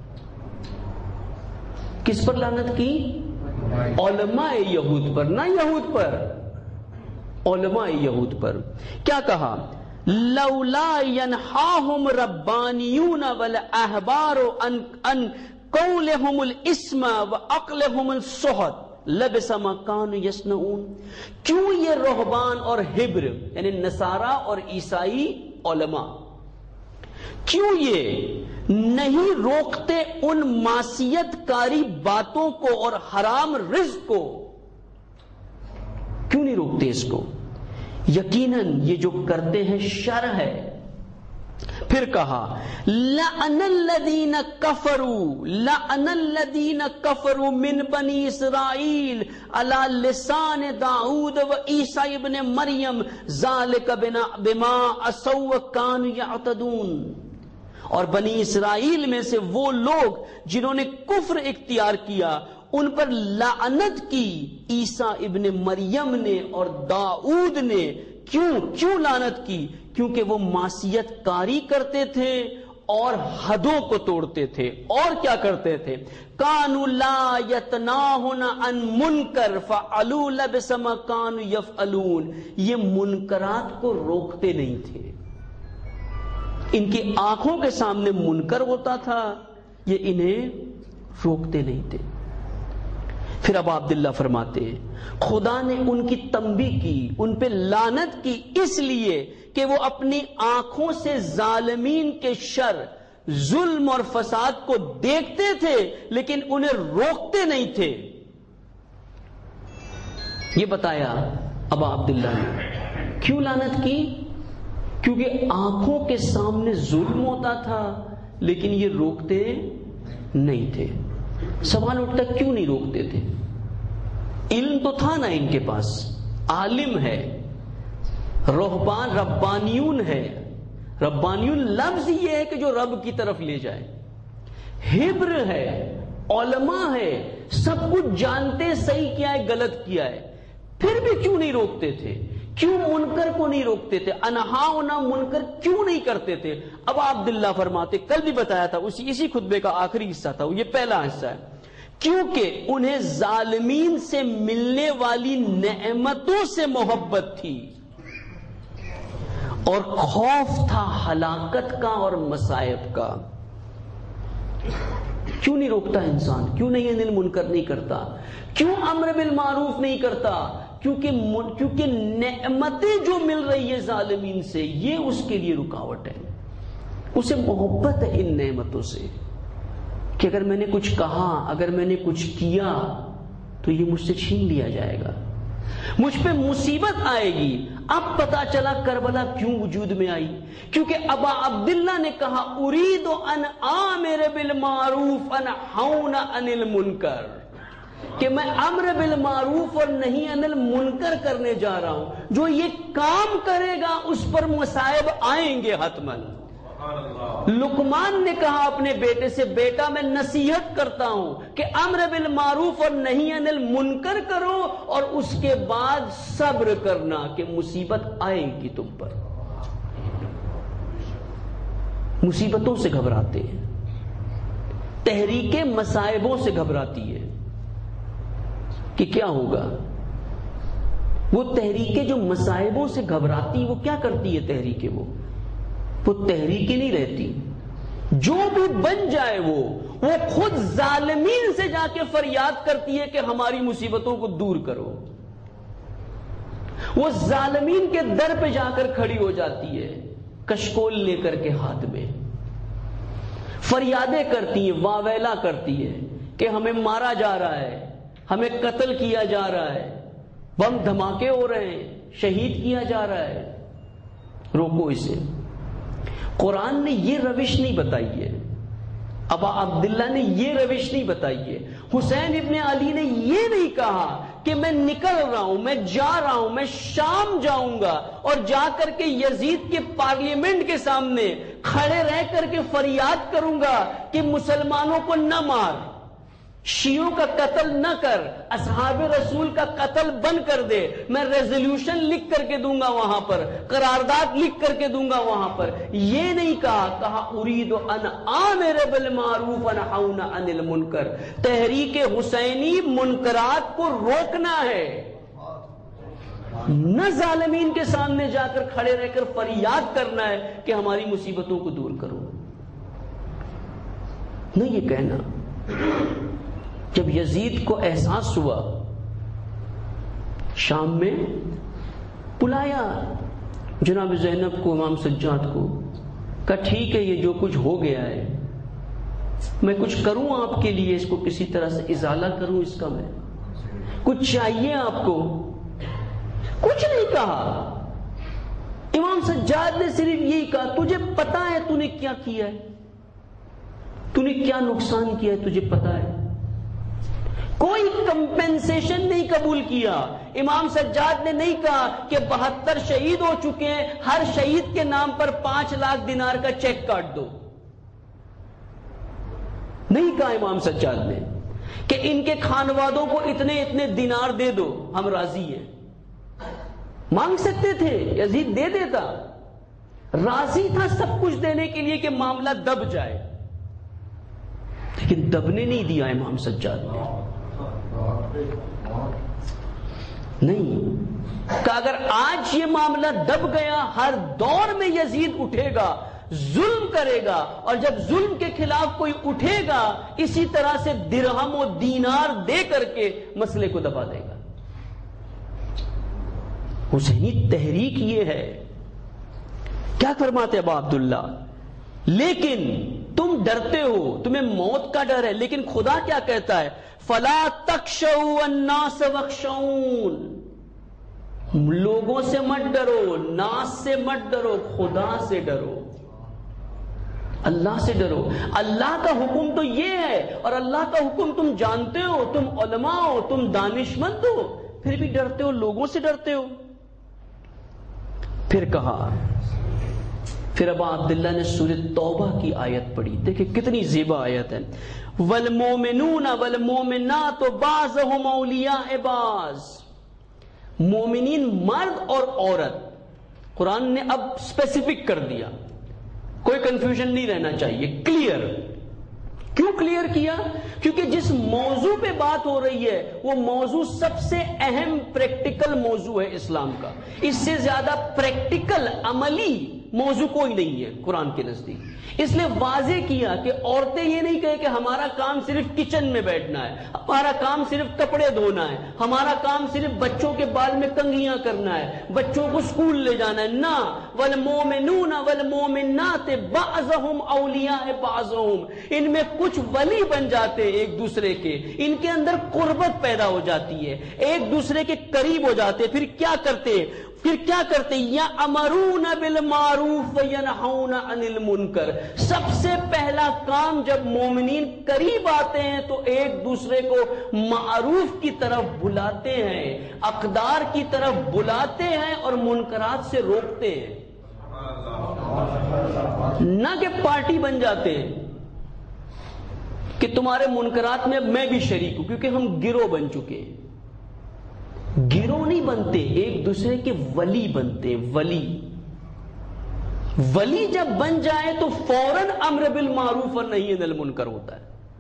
کس پر لعنت کی؟ علماء یہود پر، نہ یہود پر، علماء یہود پر. کیا کہا؟ لولا ینہاہم ربانیون والاحبار ان قولہم الاسم وعقلہم السحت لبس ما کانوا یصنعون. کیوں یہ رہبان اور حبر یعنی نصارہ اور عیسائی علماء کیوں یہ نہیں روکتے ان معصیت کاری باتوں کو اور حرام رزق کو؟ کیوں نہیں روکتے اس کو؟ یقیناً یہ جو کرتے ہیں شر ہے. پھر کہا لعن الذین کفروا من بنی اسرائیل علی لسان داؤد و عیسی ابن مریم ذالک بما عصوا وکانوا یعتدون. اور بنی اسرائیل میں سے وہ لوگ جنہوں نے کفر اختیار کیا ان پر لعنت کی عیسیٰ ابن مریم نے اور داؤد نے. کیوں لعنت کی؟ کیونکہ وہ معصیت کاری کرتے تھے اور حدوں کو توڑتے تھے. اور کیا کرتے تھے؟ کانوا لا یتناہون عن منکر فعلوا لبئس ما کانوا یفعلون. یہ منکرات کو روکتے نہیں تھے. ان کی آنکھوں کے سامنے منکر ہوتا تھا، یہ انہیں روکتے نہیں تھے. پھر ابو عبداللہ فرماتے ہیں خدا نے ان کی تنبیہ کی، ان پہ لعنت کی اس لیے کہ وہ اپنی آنکھوں سے ظالمین کے شر، ظلم اور فساد کو دیکھتے تھے لیکن انہیں روکتے نہیں تھے. یہ بتایا ابو عبداللہ نے. کیوں لعنت کی؟ کیونکہ آنکھوں کے سامنے ظلم ہوتا تھا لیکن یہ روکتے نہیں تھے. سوال اٹھتا کیوں نہیں روکتے تھے؟ علم تو تھا نا ان کے پاس، عالم ہے، رہبان ربانیون ہے. ربانیون لفظ یہ ہے کہ جو رب کی طرف لے جائے. حبر ہے، علماء ہے، سب کچھ جانتے صحیح کیا ہے غلط کیا ہے، پھر بھی کیوں نہیں روکتے تھے؟ کیوں منکر کو نہیں روکتے تھے؟ انہاؤنا منکر کیوں نہیں کرتے تھے؟ اب عبداللہ فرماتے، کل بھی بتایا تھا، اسی خطبے کا آخری حصہ تھا، یہ پہلا حصہ ہے. کیونکہ انہیں ظالمین سے ملنے والی نعمتوں سے محبت تھی اور خوف تھا ہلاکت کا اور مصائب کا. کیوں نہیں روکتا انسان؟ کیوں نہیں انل منکر نہیں کرتا؟ کیوں امر بالمعروف نہیں کرتا؟ کیونکہ نعمتیں جو مل رہی ہے ظالمین سے یہ اس کے لیے رکاوٹ ہے. اسے محبت ہے ان نعمتوں سے کہ اگر میں نے کچھ کہا، اگر میں نے کچھ کیا تو یہ مجھ سے چھین لیا جائے گا، مجھ پہ مصیبت آئے گی. اب پتا چلا کربلا کیوں وجود میں آئی، کیونکہ ابا عبداللہ نے کہا ارید ان آمر بالمعروف انہون عن المنکر، کہ میں امر بالمعروف اور نہیں عن المنکر کرنے جا رہا ہوں. جو یہ کام کرے گا اس پر مصائب آئیں گے حتماً. لقمان نے کہا اپنے بیٹے سے، بیٹا میں نصیحت کرتا ہوں کہ امر بالمعروف اور نہیں عن المنکر کرو اور اس کے بعد صبر کرنا کہ مصیبت آئے گی تم پر. مصیبتوں سے گھبراتے ہیں، تحریک مصائبوں سے گھبراتی ہے کہ کیا ہوگا. وہ تحریکیں جو مصائبوں سے گھبراتی وہ کیا کرتی ہے؟ تحریکیں وہ تحریکیں نہیں رہتی. جو بھی بن جائے وہ خود ظالمین سے جا کے فریاد کرتی ہے کہ ہماری مصیبتوں کو دور کرو. وہ ظالمین کے در پہ جا کر کھڑی ہو جاتی ہے کشکول لے کر کے ہاتھ میں، فریادیں کرتی ہیں، واویلا کرتی ہے کہ ہمیں مارا جا رہا ہے، ہمیں قتل کیا جا رہا ہے، بم دھماکے ہو رہے ہیں، شہید کیا جا رہا ہے. روکو اسے. قرآن نے یہ روش نہیں بتائی ہے، ابا عبداللہ نے یہ روش نہیں بتائی ہے، حسین ابن علی نے یہ نہیں کہا کہ میں نکل رہا ہوں، میں جا رہا ہوں، میں شام جاؤں گا اور جا کر کے یزید کے پارلیمنٹ کے سامنے کھڑے رہ کر کے فریاد کروں گا کہ مسلمانوں کو نہ مار. شیعوں کا قتل نہ کر، اصحاب رسول کا قتل بند کر دے، میں ریزولوشن لکھ کر کے دوں گا وہاں پر، قرارداد لکھ کر کے دوں گا وہاں پر. یہ نہیں کہا ارید ان آمر بالمعروف ونہون عن المنکر. تحریک حسینی منکرات کو روکنا ہے، نہ ظالمین کے سامنے جا کر کھڑے رہ کر فریاد کرنا ہے کہ ہماری مصیبتوں کو دور کرو. نہ یہ کہنا. جب یزید کو احساس ہوا، شام میں بلایا جناب زینب کو، امام سجاد کو، کہا ٹھیک ہے یہ جو کچھ ہو گیا ہے میں کچھ کروں آپ کے لیے، اس کو کسی طرح سے ازالہ کروں اس کا، میں کچھ چاہیے آپ کو؟ کچھ نہیں کہا. امام سجاد نے صرف یہی کہا تجھے پتا ہے تو نے کیا کیا ہے، تو نے کیا نقصان کیا ہے، تجھے پتا ہے. کوئی کمپنسیشن نہیں قبول کیا. امام سجاد نے نہیں کہا کہ 72 شہید ہو چکے ہیں، ہر شہید کے نام پر 5 لاکھ دینار کا چیک کاٹ دو. نہیں کہا امام سجاد نے کہ ان کے خانوادوں کو اتنے اتنے دینار دے دو، ہم راضی ہیں. مانگ سکتے تھے، یزید دے دیتا، راضی تھا سب کچھ دینے کے لیے کہ معاملہ دب جائے، لیکن دبنے نہیں دیا امام سجاد نے. نہیں کہ اگر آج یہ معاملہ دب گیا، ہر دور میں یزید اٹھے گا، ظلم کرے گا، اور جب ظلم کے خلاف کوئی اٹھے گا اسی طرح سے درہم و دینار دے کر کے مسئلے کو دبا دے گا. حسینی تحریک یہ ہے. کیا فرماتے ابا عبداللہ؟ لیکن تم ڈرتے ہو، تمہیں موت کا ڈر ہے، لیکن خدا کیا کہتا ہے؟ فلا تخشوا الناس واخشون. لوگوں سے مت ڈرو، ناس سے مت ڈرو، خدا سے ڈرو، اللہ سے ڈرو. اللہ کا حکم تو یہ ہے، اور اللہ کا حکم تم جانتے ہو، تم علماء ہو، تم دانشمند ہو، پھر بھی ڈرتے ہو، لوگوں سے ڈرتے ہو. پھر کہا، پھر ابا عبداللہ نے سورۃ توبہ کی آیت پڑھی. دیکھیں کتنی زیبا آیت ہے. والمومنون والمومنات بعضهم اولیاء بعض. مومنین مرد اور عورت، قرآن نے اب اسپیسیفک کر دیا، کوئی کنفیوژن نہیں رہنا چاہیے، کلیئر. کیوں کلیئر کیا؟ کیونکہ جس موضوع پہ بات ہو رہی ہے وہ موضوع سب سے اہم پریکٹیکل موضوع ہے اسلام کا. اس سے زیادہ پریکٹیکل عملی موضوع کوئی نہیں ہے قرآن کے نزدیک. اس لیے واضح کیا کہ عورتیں یہ نہیں کہے کہ ہمارا کام صرف کچن میں بیٹھنا ہے، ہمارا کام صرف کپڑے دھونا ہے، ہمارا کام صرف بچوں کے بال میں کنگھیاں کرنا ہے، بچوں کو اسکول لے جانا ہے. نہ، والمومنون والمومنات بعضهم اولیاء بعضهم. ان میں کچھ ولی بن جاتے ہیں ایک دوسرے کے، ان کے اندر قربت پیدا ہو جاتی ہے، ایک دوسرے کے قریب ہو جاتے ہیں. پھر کیا کرتے؟ یأمرون بالمعروف وینہون عن المنکر. سب سے پہلا کام جب مومنین قریب آتے ہیں تو ایک دوسرے کو معروف کی طرف بلاتے ہیں، اقدار کی طرف بلاتے ہیں اور منکرات سے روکتے ہیں. نہ کہ پارٹی بن جاتے ہیں کہ تمہارے منکرات میں میں بھی شریک ہوں، کیونکہ ہم گروہ بن چکے ہیں. گروہ نہیں بنتے، ایک دوسرے کے ولی بنتے. ولی جب بن جائے تو فوراً امر بالمعروف اور نہی عن المنکر ہوتا ہے.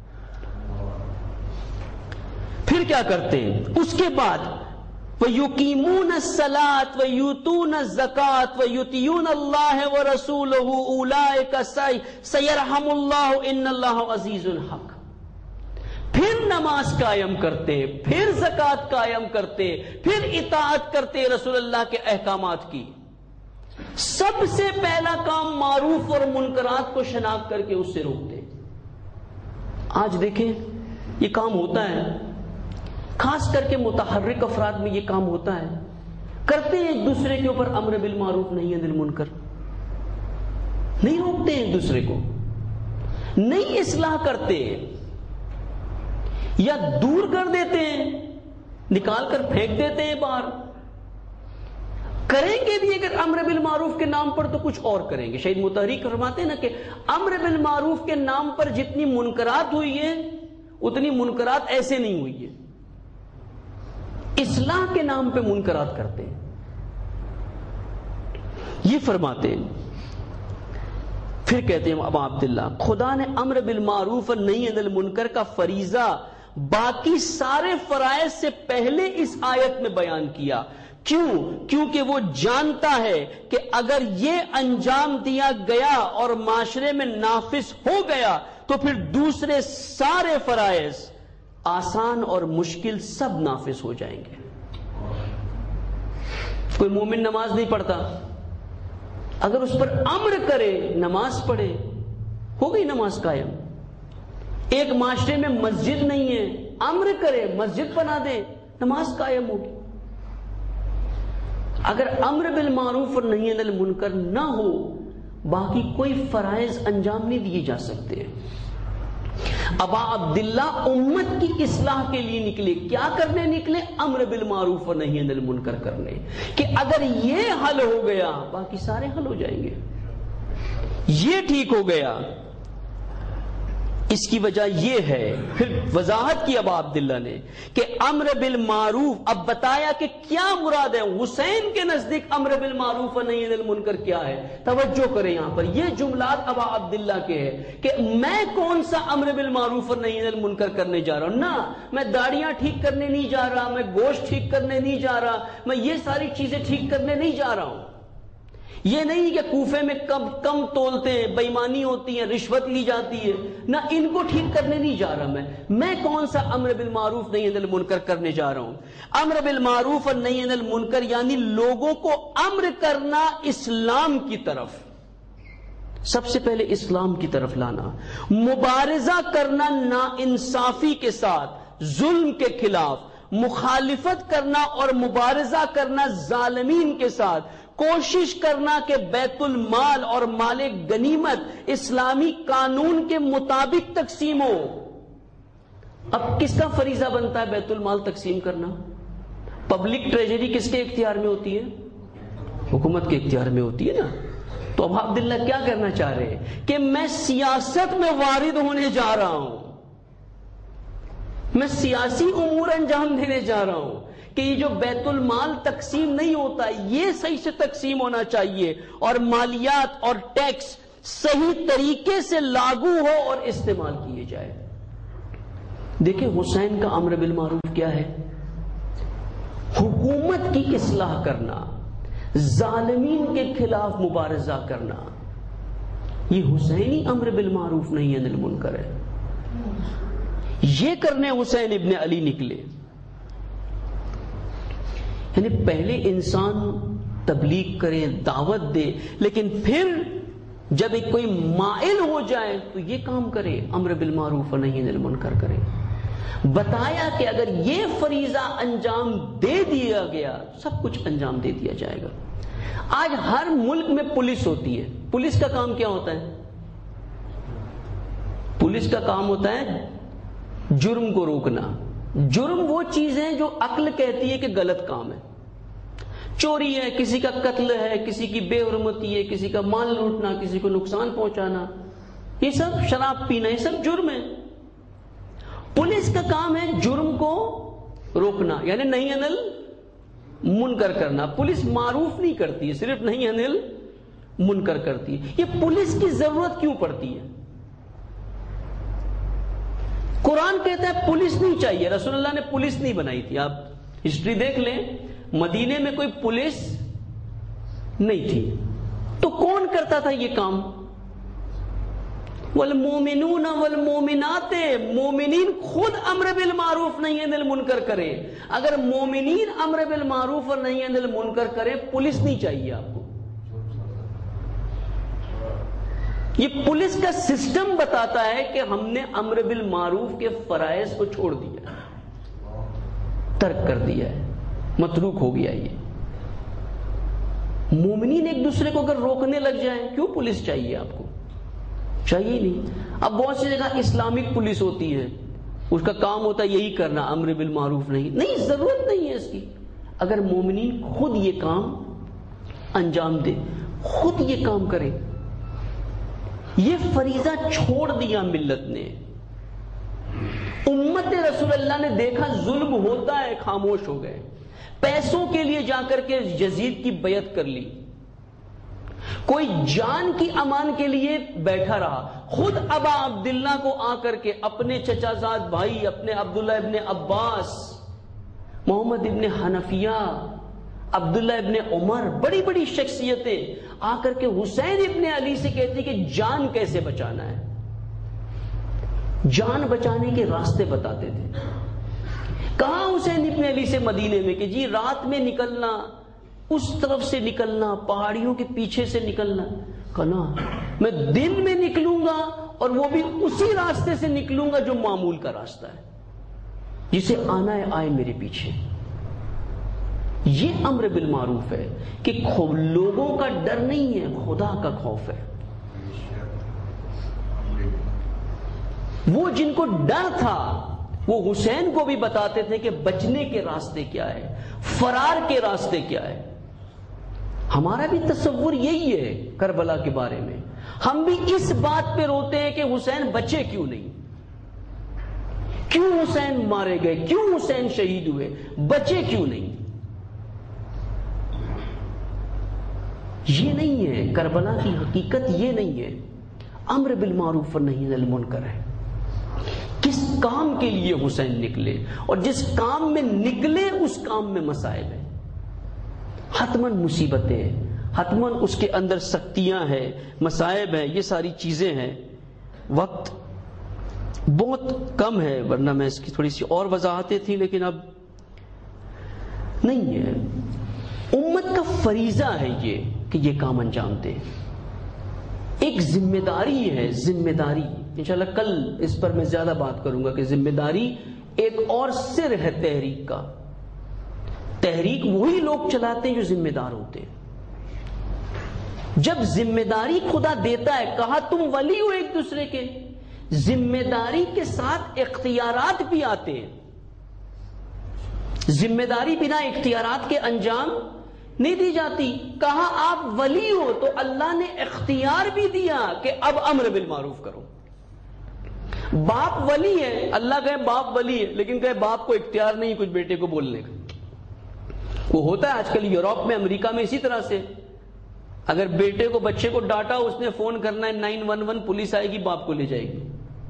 پھر کیا کرتے ہیں اس کے بعد؟ وَيُقِيمُونَ الصَّلَاةَ وَيُؤْتُونَ الزَّكَاةَ وَيُطِيعُونَ اللَّهَ وَرَسُولَهُ أُولَٰئِكَ سَيَرْحَمُ اللَّهُ إِنَّ اللَّهَ عَزِيزٌ حَكِيمٌ. پھر نماز قائم کرتے، پھر زکوٰۃ قائم کرتے، پھر اطاعت کرتے رسول اللہ کے احکامات کی. سب سے پہلا کام معروف اور منکرات کو شناخت کر کے اس سے روکتے. آج دیکھیں یہ کام ہوتا ہے، خاص کر کے متحرک افراد میں یہ کام ہوتا ہے. کرتے ہیں ایک دوسرے کے اوپر امر بالمعروف نہی عن المنکر، نہیں روکتے ایک دوسرے کو، نہیں اصلاح کرتے، یا دور کر دیتے ہیں، نکال کر پھینک دیتے ہیں باہر. کریں گے بھی اگر امر بالمعروف کے نام پر تو کچھ اور کریں گے. شہید متحرک فرماتے ہیں نا کہ امر بالمعروف کے نام پر جتنی منکرات ہوئی ہیں اتنی منکرات ایسے نہیں ہوئی ہے. اصلاح کے نام پہ منکرات کرتے ہیں. یہ فرماتے ہیں. پھر کہتے ہیں ابا عبداللہ خدا نے امر بالمعروف اور نہی عن المنکر کا فریضہ باقی سارے فرائض سے پہلے اس آیت میں بیان کیا. کیوں؟ کیونکہ وہ جانتا ہے کہ اگر یہ انجام دیا گیا اور معاشرے میں نافذ ہو گیا تو پھر دوسرے سارے فرائض آسان اور مشکل سب نافذ ہو جائیں گے. کوئی مومن نماز نہیں پڑھتا، اگر اس پر امر کرے نماز پڑھے، ہو گئی نماز قائم. ایک معاشرے میں مسجد نہیں ہے، امر کرے مسجد بنا دے، نماز قائم ہوگی. اگر امر بالمعروف اور نہی عن المنکر نہ ہو باقی کوئی فرائض انجام نہیں دیے جا سکتے. ابا عبداللہ امت کی اصلاح کے لیے نکلے. کیا کرنے نکلے؟ امر بالمعروف اور نہی عن المنکر کرنے، کہ اگر یہ حل ہو گیا باقی سارے حل ہو جائیں گے. یہ ٹھیک ہو گیا، اس کی وجہ یہ ہے. پھر وضاحت کی ابا عبداللہ نے کہ امر بالمعروف، اب بتایا کہ کیا مراد ہے. حسین کے نزدیک امر بالمعروف و نہی عن المنکر کیا ہے. توجہ کریں، یہاں پر یہ جملات ابا عبداللہ کے ہے کہ میں کون سا امر بالمعروف اور نہی عن المنکر کرنے جا رہا ہوں. نہ میں داڑیاں ٹھیک کرنے نہیں جا رہا، میں گوشت ٹھیک کرنے نہیں جا رہا، میں یہ ساری چیزیں ٹھیک کرنے نہیں جا رہا ہوں. یہ نہیں کہ کوفے میں کم تولتے ہیں، بےایمانی ہوتی ہے، رشوت لی جاتی ہے، نہ ان کو ٹھیک کرنے نہیں جا رہا. میں کون سا امر بالمعروف نہی عن المنکر کرنے جا رہا ہوں. امر بالمعروف اور نہی عن المنکر یعنی لوگوں کو امر کرنا اسلام کی طرف، سب سے پہلے اسلام کی طرف لانا. مبارزہ کرنا ناانصافی کے ساتھ، ظلم کے خلاف، مخالفت کرنا اور مبارزہ کرنا ظالمین کے ساتھ، کوشش کرنا کہ بیت المال اور مال غنیمت اسلامی قانون کے مطابق تقسیم ہو. اب کس کا فریضہ بنتا ہے بیت المال تقسیم کرنا؟ پبلک ٹریجری کس کے اختیار میں ہوتی ہے؟ حکومت کے اختیار میں ہوتی ہے نا. تو اب عبداللہ کیا کرنا چاہ رہے ہیں کہ میں سیاست میں وارد ہونے جا رہا ہوں، میں سیاسی امور انجام دینے جا رہا ہوں کہ یہ جو بیت المال تقسیم نہیں ہوتا یہ صحیح سے تقسیم ہونا چاہیے اور مالیات اور ٹیکس صحیح طریقے سے لاگو ہو اور استعمال کیے جائے. دیکھیں حسین کا امر بالمعروف کیا ہے؟ حکومت کی اصلاح کرنا، ظالمین کے خلاف مبارزہ کرنا. یہ حسینی امر بالمعروف نہیں عن المنکر ہے. یہ کرنے حسین ابن علی نکلے. یعنی پہلے انسان تبلیغ کرے، دعوت دے، لیکن پھر جب ایک کوئی مائل ہو جائے تو یہ کام کرے، امر بالمعروف و نہی عن المنکر کرے. بتایا کہ اگر یہ فریضہ انجام دے دیا گیا سب کچھ انجام دے دیا جائے گا. آج ہر ملک میں پولیس ہوتی ہے. پولیس کا کام کیا ہوتا ہے؟ پولیس کا کام ہوتا ہے جرم کو روکنا. جرم وہ چیز ہے جو عقل کہتی ہے کہ غلط کام ہے. چوری ہے، کسی کا قتل ہے، کسی کی بے حرمتی ہے، کسی کا مال لوٹنا، کسی کو نقصان پہنچانا، یہ سب، شراب پینا، یہ سب جرم ہے. پولیس کا کام ہے جرم کو روکنا، یعنی نہی عن المنکر کرنا. پولیس معروف نہیں کرتی ہے، صرف نہی عن المنکر کرتی ہے. یہ پولیس کی ضرورت کیوں پڑتی ہے؟ قرآن کہتا ہے پولیس نہیں چاہیے. رسول اللہ نے پولیس نہیں بنائی تھی. آپ ہسٹری دیکھ لیں، مدینے میں کوئی پولیس نہیں تھی. تو کون کرتا تھا یہ کام؟ والمومنون والمومنات، مومنین خود امر بالمعروف نہی عن المنکر کریں. اگر مومنین امر بالمعروف اور نہی عن المنکر کریں پولیس نہیں چاہیے آپ کو. یہ پولیس کا سسٹم بتاتا ہے کہ ہم نے امر بالمعروف کے فرائض کو چھوڑ دیا، ترک کر دیا ہے، متروک ہو گیا. یہ مومنین ایک دوسرے کو اگر روکنے لگ جائیں کیوں پولیس چاہیے آپ کو؟ چاہیے نہیں. اب بہت سی جگہ اسلامک پولیس ہوتی ہے، اس کا کام ہوتا ہے یہی کرنا، امر بالمعروف نہیں، ضرورت نہیں ہے اس کی. اگر مومنین خود یہ کام انجام دے، خود یہ کام کرے. یہ فریضہ چھوڑ دیا ملت نے. امت رسول اللہ نے دیکھا ظلم ہوتا ہے، خاموش ہو گئے، پیسوں کے لیے جا کر کے یزید کی بیعت کر لی، کوئی جان کی امان کے لیے بیٹھا رہا، خود ابا عبداللہ کو آ کر کے اپنے چچا زاد بھائی، اپنے عبداللہ ابن عباس، محمد ابن حنفیہ، عبداللہ ابن عمر، بڑی بڑی شخصیتیں آ کر کے حسین ابن علی سے کہتی کہ جان کیسے بچانا ہے، جان بچانے کے راستے بتاتے تھے۔ کہا حسین ابن علی سے مدینے میں کہ جی رات میں نکلنا، اس طرف سے نکلنا، پہاڑیوں کے پیچھے سے نکلنا، کہنا میں دن میں نکلوں گا اور وہ بھی اسی راستے سے نکلوں گا جو معمول کا راستہ ہے، جسے آنا ہے آئے میرے پیچھے۔ یہ امر بالمعروف ہے کہ لوگوں کا ڈر نہیں ہے، خدا کا خوف ہے۔ وہ جن کو ڈر تھا وہ حسین کو بھی بتاتے تھے کہ بچنے کے راستے کیا ہے، فرار کے راستے کیا ہے۔ ہمارا بھی تصور یہی ہے کربلا کے بارے میں، ہم بھی اس بات پہ روتے ہیں کہ حسین بچے کیوں نہیں، کیوں حسین مارے گئے، کیوں حسین شہید ہوئے، بچے کیوں نہیں۔ یہ نہیں ہے کربلا کی حقیقت، یہ نہیں ہے۔ امر بالمعروف و نہی عن المنکر ہے۔ کس کام کے لیے حسین نکلے، اور جس کام میں نکلے اس کام میں مصائب ہیں، حتماً مصیبتیں ہیں، حتماً اس کے اندر سختیاں ہیں، مصائب ہیں، یہ ساری چیزیں ہیں۔ وقت بہت کم ہے، ورنہ میں اس کی تھوڑی سی اور وضاحتیں تھیں، لیکن اب نہیں ہے۔ امت کا فریضہ ہے یہ کہ یہ کام انجام دے، ایک ذمہ داری ہے، ذمہ داری۔ انشاءاللہ کل اس پر میں زیادہ بات کروں گا کہ ذمہ داری ایک اور سر ہے تحریک کا۔ تحریک وہی لوگ چلاتے ہیں جو ذمہ دار ہوتے ہیں۔ جب ذمہ داری خدا دیتا ہے، کہا تم ولی ہو ایک دوسرے کے، ذمہ داری کے ساتھ اختیارات بھی آتے ہیں۔ ذمہ داری بنا اختیارات کے انجام نہیں دی جاتی۔ کہا آپ ولی ہو تو اللہ نے اختیار بھی دیا کہ اب امر بالمعروف کرو۔ باپ ولی ہے، اللہ کہے باپ ولی ہے، لیکن کہے باپ کو اختیار نہیں کچھ بیٹے کو بولنے کا۔ وہ ہوتا ہے آج کل یورپ میں، امریکہ میں اسی طرح سے، اگر بیٹے کو بچے کو ڈانٹا، اس نے فون کرنا ہے 911، پولیس آئے گی، باپ کو لے جائے گی۔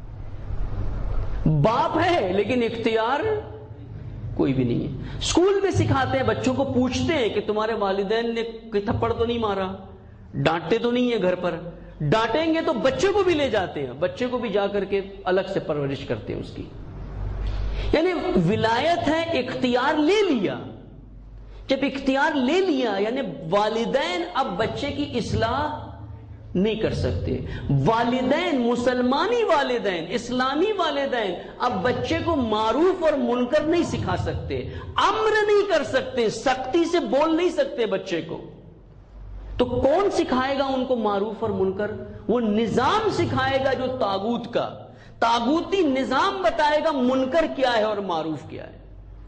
باپ ہے لیکن اختیار کوئی بھی نہیں ہے۔ اسکول میں سکھاتے ہیں، بچوں کو پوچھتے ہیں کہ تمہارے والدین نے کوئی تھپڑ تو نہیں مارا، ڈانٹتے تو نہیں ہے گھر پر؟ ڈانٹیں گے تو بچے کو بھی لے جاتے ہیں، بچے کو بھی جا کر کے الگ سے پرورش کرتے ہیں اس کی۔ یعنی ولایت ہے، اختیار لے لیا۔ جب اختیار لے لیا یعنی والدین اب بچے کی اصلاح نہیں کر سکتے۔ والدین، مسلمانی والدین، اسلامی والدین اب بچے کو معروف اور منکر نہیں سکھا سکتے، امر نہیں کر سکتے، سختی سے بول نہیں سکتے بچے کو۔ تو کون سکھائے گا ان کو معروف اور منکر؟ وہ نظام سکھائے گا جو طاغوت کا، طاغوتی نظام بتائے گا منکر کیا ہے اور معروف کیا ہے۔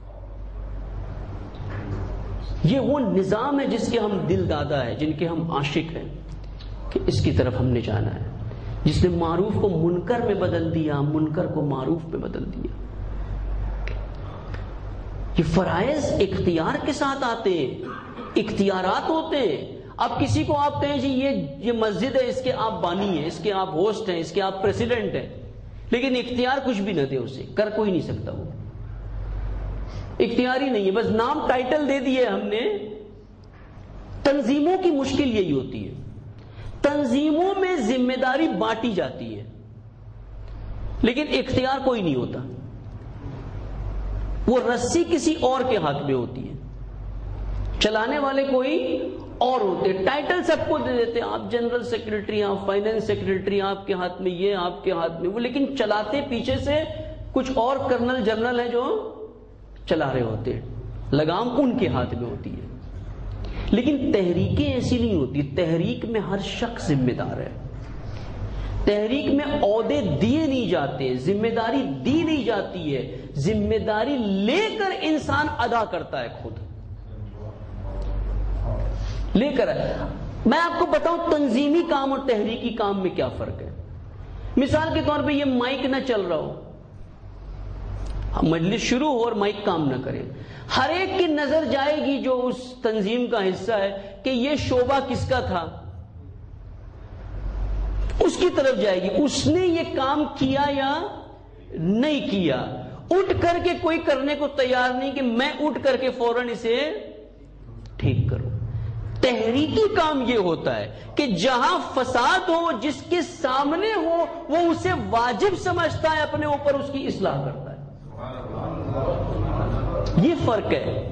یہ وہ نظام ہے جس کے ہم دل دادا ہے، جن کے ہم عاشق ہیں کہ اس کی طرف ہم نے جانا ہے، جس نے معروف کو منکر میں بدل دیا، منکر کو معروف میں بدل دیا۔ یہ فرائض اختیار کے ساتھ آتے ہیں، اختیارات ہوتے ہیں۔ اب کسی کو آپ کہیں جی یہ مسجد ہے، اس کے آپ بانی ہیں، اس کے آپ ہوسٹ ہیں، اس کے آپ پریزیڈنٹ ہیں، لیکن اختیار کچھ بھی نہ دے، اسے کر کوئی نہیں سکتا، وہ اختیار ہی نہیں ہے، بس نام ٹائٹل دے دیے ہم نے۔ تنظیموں کی مشکل یہی ہوتی ہے، تنظیموں میں ذمہ داری بانٹی جاتی ہے لیکن اختیار کوئی نہیں ہوتا، وہ رسی کسی اور کے ہاتھ میں ہوتی ہے، چلانے والے کوئی اور ہوتے، ٹائٹل سب کو دے دیتے، آپ جنرل سیکرٹری، آپ فائنانس سیکرٹری، آپ کے ہاتھ میں یہ، آپ کے ہاتھ میں وہ، لیکن چلاتے پیچھے سے کچھ اور کرنل جنرل ہیں جو چلا رہے ہوتے ہیں، لگام ان کے ہاتھ میں ہوتی ہے۔ لیکن تحریکیں ایسی نہیں ہوتی، تحریک میں ہر شخص ذمہ دار ہے، تحریک میں عہدے دیے نہیں جاتے، ذمہ داری دی نہیں جاتی ہے، ذمہ داری لے کر انسان ادا کرتا ہے، خود لے کر۔ میں آپ کو بتاؤں تنظیمی کام اور تحریکی کام میں کیا فرق ہے۔ مثال کے طور پہ یہ مائک نہ چل رہا ہو، مجلس شروع ہو اور مائک کام نہ کرے، ہر ایک کی نظر جائے گی جو اس تنظیم کا حصہ ہے کہ یہ شعبہ کس کا تھا، اس کی طرف جائے گی، اس نے یہ کام کیا یا نہیں کیا۔ اٹھ کر کے کوئی کرنے کو تیار نہیں کہ میں اٹھ کر کے فوراً اسے ٹھیک کروں۔ تحریکی کام یہ ہوتا ہے کہ جہاں فساد ہو، جس کے سامنے ہو، وہ اسے واجب سمجھتا ہے، اپنے اوپر اس کی اصلاح کرتا ہے۔ یہ فرق ہے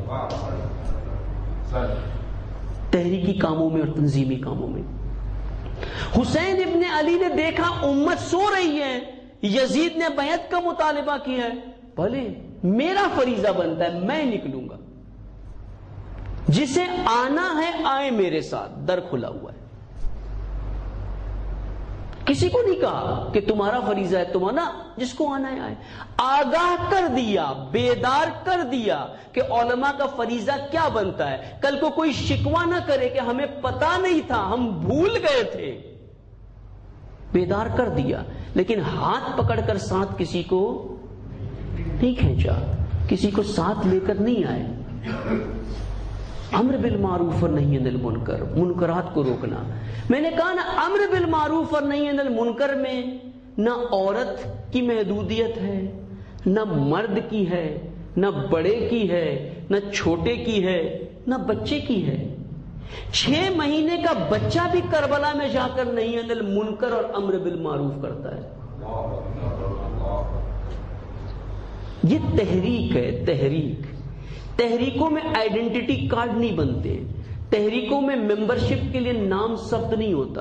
تحریکی کاموں میں اور تنظیمی کاموں میں۔ حسین ابن علی نے دیکھا امت سو رہی ہے، یزید نے بیعت کا مطالبہ کیا ہے، بھلے میرا فریضہ بنتا ہے، میں نکلوں گا، جسے آنا ہے آئے میرے ساتھ، در کھلا ہوا ہے۔ کسی کو نہیں کہا کہ تمہارا فریضہ ہے تمہارا، جس کو آنا ہے آئے۔ آگاہ کر دیا، بیدار کر دیا کہ علماء کا فریضہ کیا بنتا ہے۔ کل کو کوئی شکوہ نہ کرے کہ ہمیں پتہ نہیں تھا، ہم بھول گئے تھے۔ بیدار کر دیا، لیکن ہاتھ پکڑ کر ساتھ کسی کو نہیں کھینچا، کسی کو ساتھ لے کر نہیں آئے۔ امر بالمعروف اور نہی عن المنکر، منکرات کو روکنا۔ میں نے کہا نا، امر بالمعروف اور نہی عن المنکر میں نہ عورت کی محدودیت ہے، نہ مرد کی ہے، نہ بڑے کی ہے، نہ چھوٹے کی ہے، نہ بچے کی ہے۔ 6 مہینے کا بچہ بھی کربلا میں جا کر نہی عن المنکر اور امر بالمعروف کرتا ہے۔ یہ تحریک ہے، تحریک۔ تحریکوں میں آئیڈینٹی کارڈ نہیں بنتے، تحریکوں میں ممبرشپ کے لیے نام ثبت نہیں ہوتا۔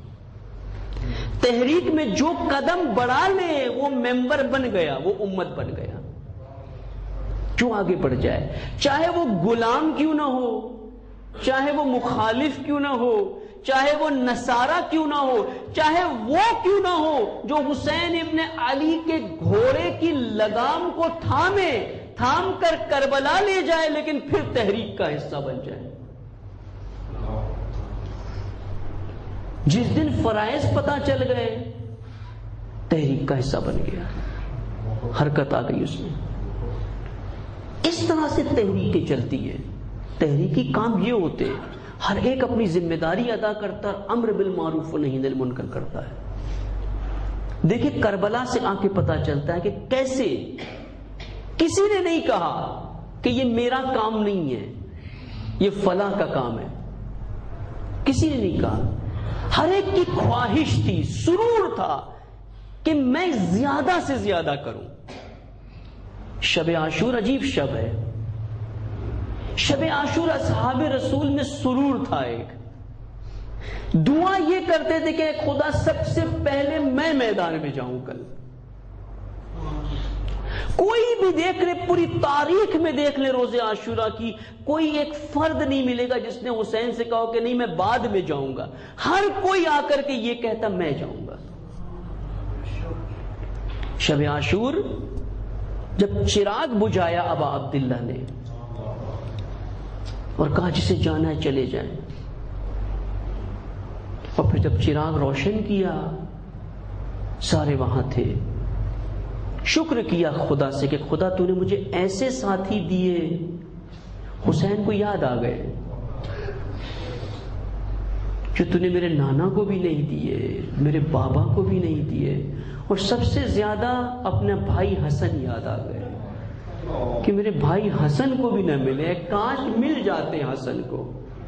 تحریک میں جو قدم بڑھا لے وہ ممبر بن گیا، وہ امت بن گیا۔ جو آگے بڑھ جائے، چاہے وہ غلام کیوں نہ ہو، چاہے وہ مخالف کیوں نہ ہو، چاہے وہ نصارہ کیوں نہ ہو، چاہے وہ کیوں نہ ہو، جو حسین ابن علی کے گھوڑے کی لگام کو تھام کر کربلا لے جائے، لیکن پھر تحریک کا حصہ بن جائے۔ جس دن فرائض پتہ چل گئے، تحریک کا حصہ بن گیا، حرکت آ گئی اس میں۔ اس طرح سے تحریکیں چلتی ہیں۔ تحریکی کام یہ ہوتے، ہر ایک اپنی ذمہ داری ادا کرتا ہے، امر بالمعروف و نہی عن المنکر کرتا ہے۔ دیکھیں کربلا سے آ کے پتہ چلتا ہے کہ کیسے کسی نے نہیں کہا کہ یہ میرا کام نہیں ہے، یہ فلاں کا کام ہے، کسی نے نہیں کہا۔ ہر ایک کی خواہش تھی، سرور تھا کہ میں زیادہ سے زیادہ کروں۔ شب عاشور عجیب شب ہے۔ شب عاشور اصحاب رسول میں سرور تھا۔ ایک دعا یہ کرتے تھے کہ خدا سب سے پہلے میں میدان میں جاؤں کل۔ کوئی بھی دیکھ لے، پوری تاریخ میں دیکھ لے روز عاشورہ کی، کوئی ایک فرد نہیں ملے گا جس نے حسین سے کہا کہ نہیں میں بعد میں جاؤں گا۔ ہر کوئی آ کر کے یہ کہتا میں جاؤں گا۔ شب عاشور جب چراغ بجھایا ابا عبداللہ نے اور کہا جسے جانا ہے چلے جائیں، اور پھر جب چراغ روشن کیا سارے وہاں تھے، شکر کیا خدا سے کہ خدا تو نے مجھے ایسے ساتھی دیے۔ حسین کو یاد آ گئے جو تو نے میرے نانا کو بھی نہیں دیے، میرے بابا کو بھی نہیں دیے، اور سب سے زیادہ اپنا بھائی حسن یاد آ گئے کہ میرے بھائی حسن کو بھی نہ ملے، کاش مل جاتے حسن کو۔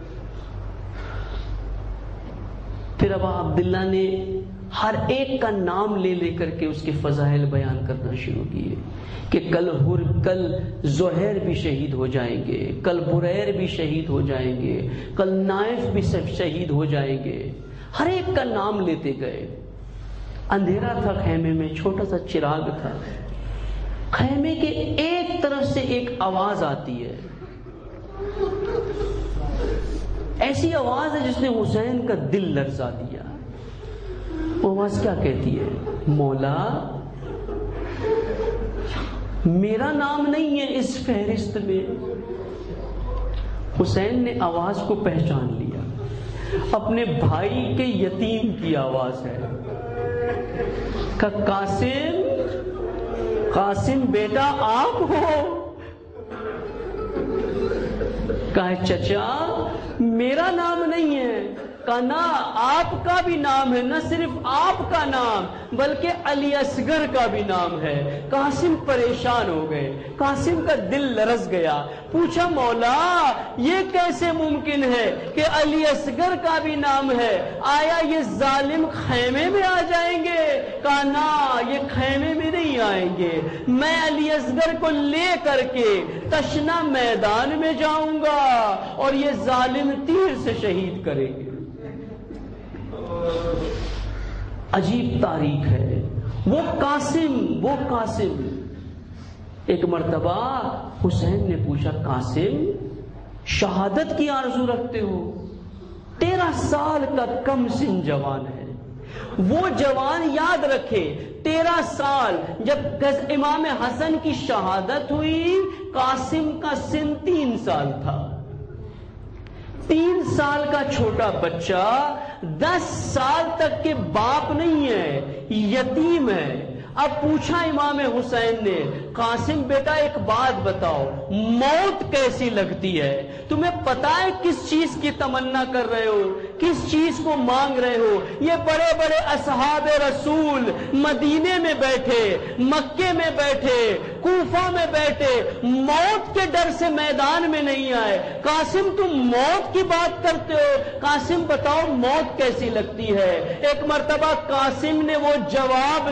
پھر ابا عبداللہ نے ہر ایک کا نام لے لے کر کے اس کے فضائل بیان کرنا شروع کیے کہ کل زہیر بھی شہید ہو جائیں گے، کل بریر بھی شہید ہو جائیں گے، کل نائف بھی شہید ہو جائیں گے۔ ہر ایک کا نام لیتے گئے۔ اندھیرا تھا خیمے میں، چھوٹا سا چراغ تھا۔ خیمے کے ایک طرف سے ایک آواز آتی ہے، ایسی آواز ہے جس نے حسین کا دل لرزا دیا۔ وہ آواز کیا کہتی ہے؟ مولا میرا نام نہیں ہے اس فہرست میں۔ حسین نے آواز کو پہچان لیا، اپنے بھائی کے یتیم کی آواز ہے کہ قاسم قاسم بیٹا آپ ہو؟ کہا چچا میرا نام نہیں ہے. کہا نا آپ کا بھی نام ہے، نہ صرف آپ کا نام بلکہ علی اصغر کا بھی نام ہے. قاسم پریشان ہو گئے، قاسم کا دل لرز گیا. پوچھا مولا یہ کیسے ممکن ہے کہ علی اصغر کا بھی نام ہے؟ آیا یہ ظالم خیمے میں آ جائیں گے؟ کہا نا یہ خیمے میں نہیں آئیں گے، میں علی اصغر کو لے کر کے تشنا میدان میں جاؤں گا اور یہ ظالم تیر سے شہید کریں گے. عجیب تاریخ ہے. وہ قاسم ایک مرتبہ حسین نے پوچھا قاسم شہادت کی آرزو رکھتے ہو؟ 13 سال کا کم سن جوان ہے. وہ جوان یاد رکھے 13 سال جب امام حسن کی شہادت ہوئی قاسم کا سن 3 سال تھا. 3 سال کا چھوٹا بچہ 10 سال تک کے باپ نہیں ہے، یتیم ہے. اب پوچھا امام حسین نے قاسم بیٹا ایک بات بتاؤ، موت کیسی لگتی ہے؟ تمہیں پتا ہے کس چیز کی تمنا کر رہے ہو، کس چیز کو مانگ رہے ہو؟ یہ بڑے بڑے اصحاب رسول مدینے میں بیٹھے، مکے میں بیٹھے، کوفہ میں بیٹھے، موت کے ڈر سے میدان میں نہیں آئے. قاسم تم موت کی بات کرتے ہو؟ قاسم بتاؤ موت کیسی لگتی ہے؟ ایک مرتبہ قاسم نے وہ جواب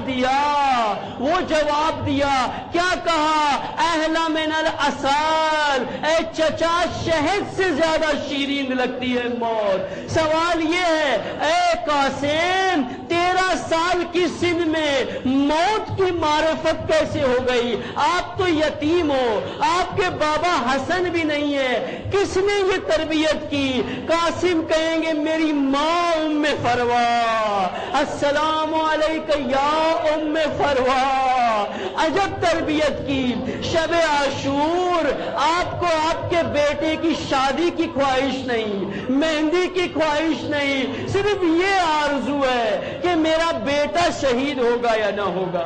دیا. کیا کہا؟ اہلا من العسل، اے چچا شہد سے زیادہ شیرین لگتی ہے موت. سوال یہ ہے اے قاسم 13 سال کی سن میں موت کی معرفت کیسے ہو گئی؟ آپ تو یتیم ہو، آپ کے بابا حسن بھی نہیں ہے، کس نے یہ تربیت کی؟ قاسم کہیں گے میری ماں ام فروا. السلام علیکہ یا ام فروا. عجب تربیت کی. شب عاشور آپ کو آپ کے بیٹے کی شادی کی خواہش نہیں، مہندی کی خواہش نہیں، صرف یہ آرزو ہے کہ میرا بیٹا شہید ہوگا یا نہ ہوگا.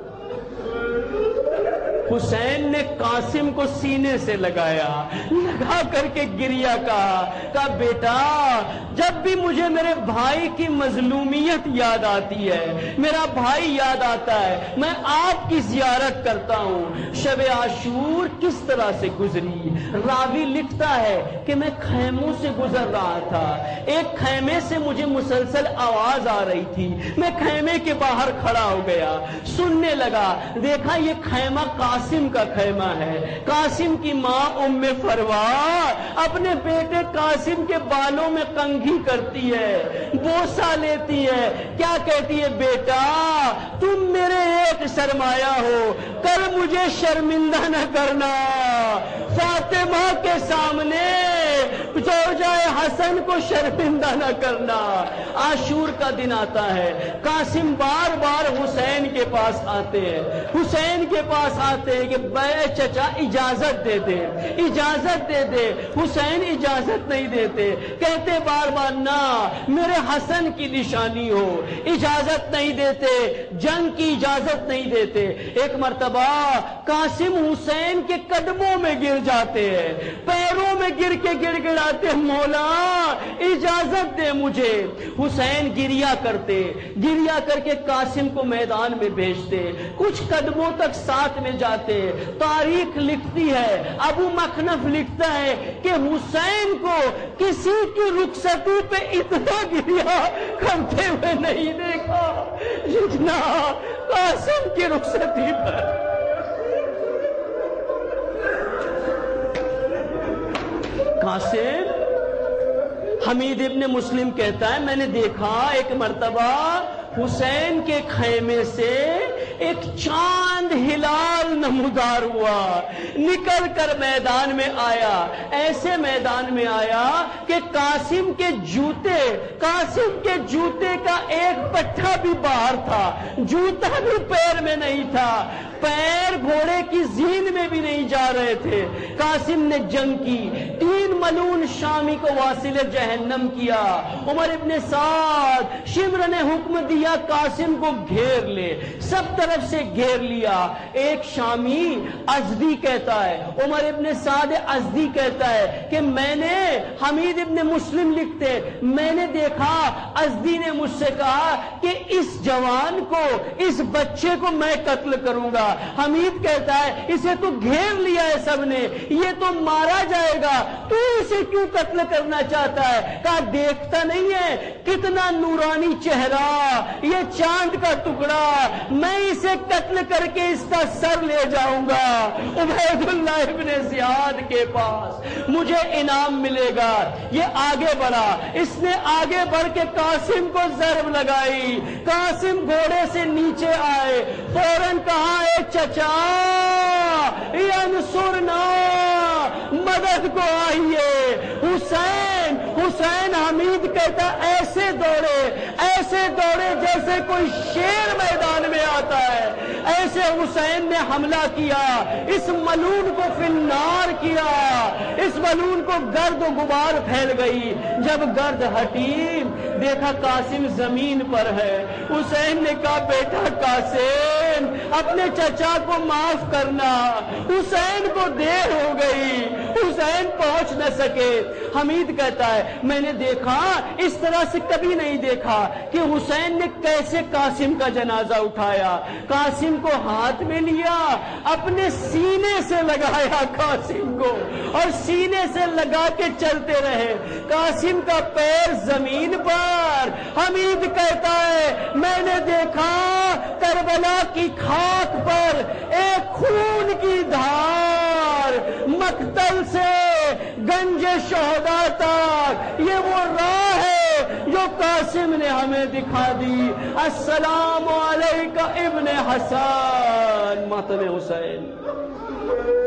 حسین نے قاسم کو سینے سے لگا کر کے گریا کہا بیٹا جب بھی مجھے میرے بھائی کی مظلومیت یاد آتی ہے، میرا بھائی یاد آتا ہے، میں آپ کی زیارت کرتا ہوں. شب عاشور کس طرح سے گزری؟ راوی لکھتا ہے کہ میں خیموں سے گزر رہا تھا، ایک خیمے سے مجھے مسلسل آواز آ رہی تھی، میں خیمے کے باہر کھڑا ہو گیا، سننے لگا، دیکھا یہ خیمہ قاسم کا خیمہ ہے. قاسم کی ماں ام فروا اپنے بیٹے قاسم کے بالوں میں کنگھی کرتی ہے، بوسہ لیتی ہے. کیا کہتی ہے؟ بیٹا تم میرے ایک سرمایہ ہو، کل مجھے شرمندہ نہ کرنا. فاطمہ کے سامنے زوجہ حسن کو شرمندہ نہ کرنا. عاشور کا دن آتا ہے، قاسم بار بار حسین کے پاس آتے ہیں، حسین کے پاس آتے ہیں کہ بے چچا اجازت دے دے، اجازت دے دے. حسین اجازت نہیں دیتے، کہتے بار بار نہ میرے حسن کی نشانی ہو، اجازت نہیں دیتے، جنگ کی اجازت نہیں دیتے. ایک مرتبہ قاسم حسین کے قدموں میں گر جاتے ہیں، پیروں میں گر کے گڑ گڑاتے، مولا اجازت دے مجھے. حسین گریا کر کے قاسم کو میدان میں بھیجتے، کچھ قدموں تک ساتھ میں جاتے. تاریخ لکھتی ہے، ابو مخنف لکھتا ہے کہ حسین کو کسی کی رخصتی پہ اتنا گریا کرتے ہوئے نہیں دیکھا جتنا قاسم کی رخصتی پر. قاسم حمید ابن مسلم کہتا ہے میں نے دیکھا ایک مرتبہ حسین کے خیمے سے ایک چاند ہلال نمودار ہوا، نکل کر میدان میں آیا. ایسے میدان میں آیا کہ قاسم کے جوتے کا ایک پٹھا بھی باہر تھا، جوتا بھی پیر میں نہیں تھا، پیر گھوڑے کی زین میں بھی نہیں جا رہے تھے. قاسم نے جنگ کی، 3 ملون شامی کو واصل جہنم کیا. عمر ابن سعد شمر نے حکم دیا قاسم کو گھیر لے، سب طرف سے گھیر لیا. ایک شامی ازدی کہتا ہے، عمر ابن سعد ازدی کہتا ہے کہ میں نے، حمید ابن مسلم لکھتے، میں نے دیکھا ازدی نے مجھ سے کہا کہ اس جوان کو، اس بچے کو میں قتل کروں گا۔ حمید کہتا ہے اسے تو گھیر لیا ہے سب نے، یہ تو مارا جائے گا، تو اسے کیوں قتل کرنا چاہتا ہے؟ کہا دیکھتا نہیں ہے کتنا نورانی چہرہ، یہ چاند کا ٹکڑا، میں اسے قتل کر کے اس کا سر لے جاؤں گا عبید اللہ ابن زیاد کے پاس، مجھے انعام ملے گا۔ یہ آگے بڑھا، اس نے آگے بڑھ کے قاسم کو ضرب لگائی، قاسم گھوڑے سے نیچے آئے، فوراً کہا اے چچا انصرنا، مدد کو آئیے۔ حسین، حسین، حمید کہتا ایسے دوڑے جیسے کوئی شیر میدان میں آتا ہے، ایسے حسین نے حملہ کیا، اس ملعون کو فی النار کیا، اس ملعون کو گرد و غبار پھیل گئی۔ جب گرد ہٹی دیکھا قاسم زمین پر ہے، حسین نے کہا بیٹا قاسم اپنے چچا کو معاف کرنا، حسین کو دیر ہو گئی، حسین پہنچ نہ سکے۔ حمید کہتا ہے میں نے دیکھا، اس طرح سے کبھی نہیں دیکھا کہ حسین نے کیسے قاسم کا جنازہ اٹھایا، قاسم کو ہاتھ میں لیا، اپنے سینے سے لگایا قاسم کو، اور سینے سے لگا کے چلتے رہے، قاسم کا پیر زمین پر۔ حمید کہتا ہے میں نے دیکھا کربلا کی خاک پر ایک خون کی دھار، مقتل سے گنج شہداء تک، یہ وہ راہ ہے جو قاسم نے ہمیں دکھا دی۔ السلام علیکہ ابن حسن، ماتم حسین۔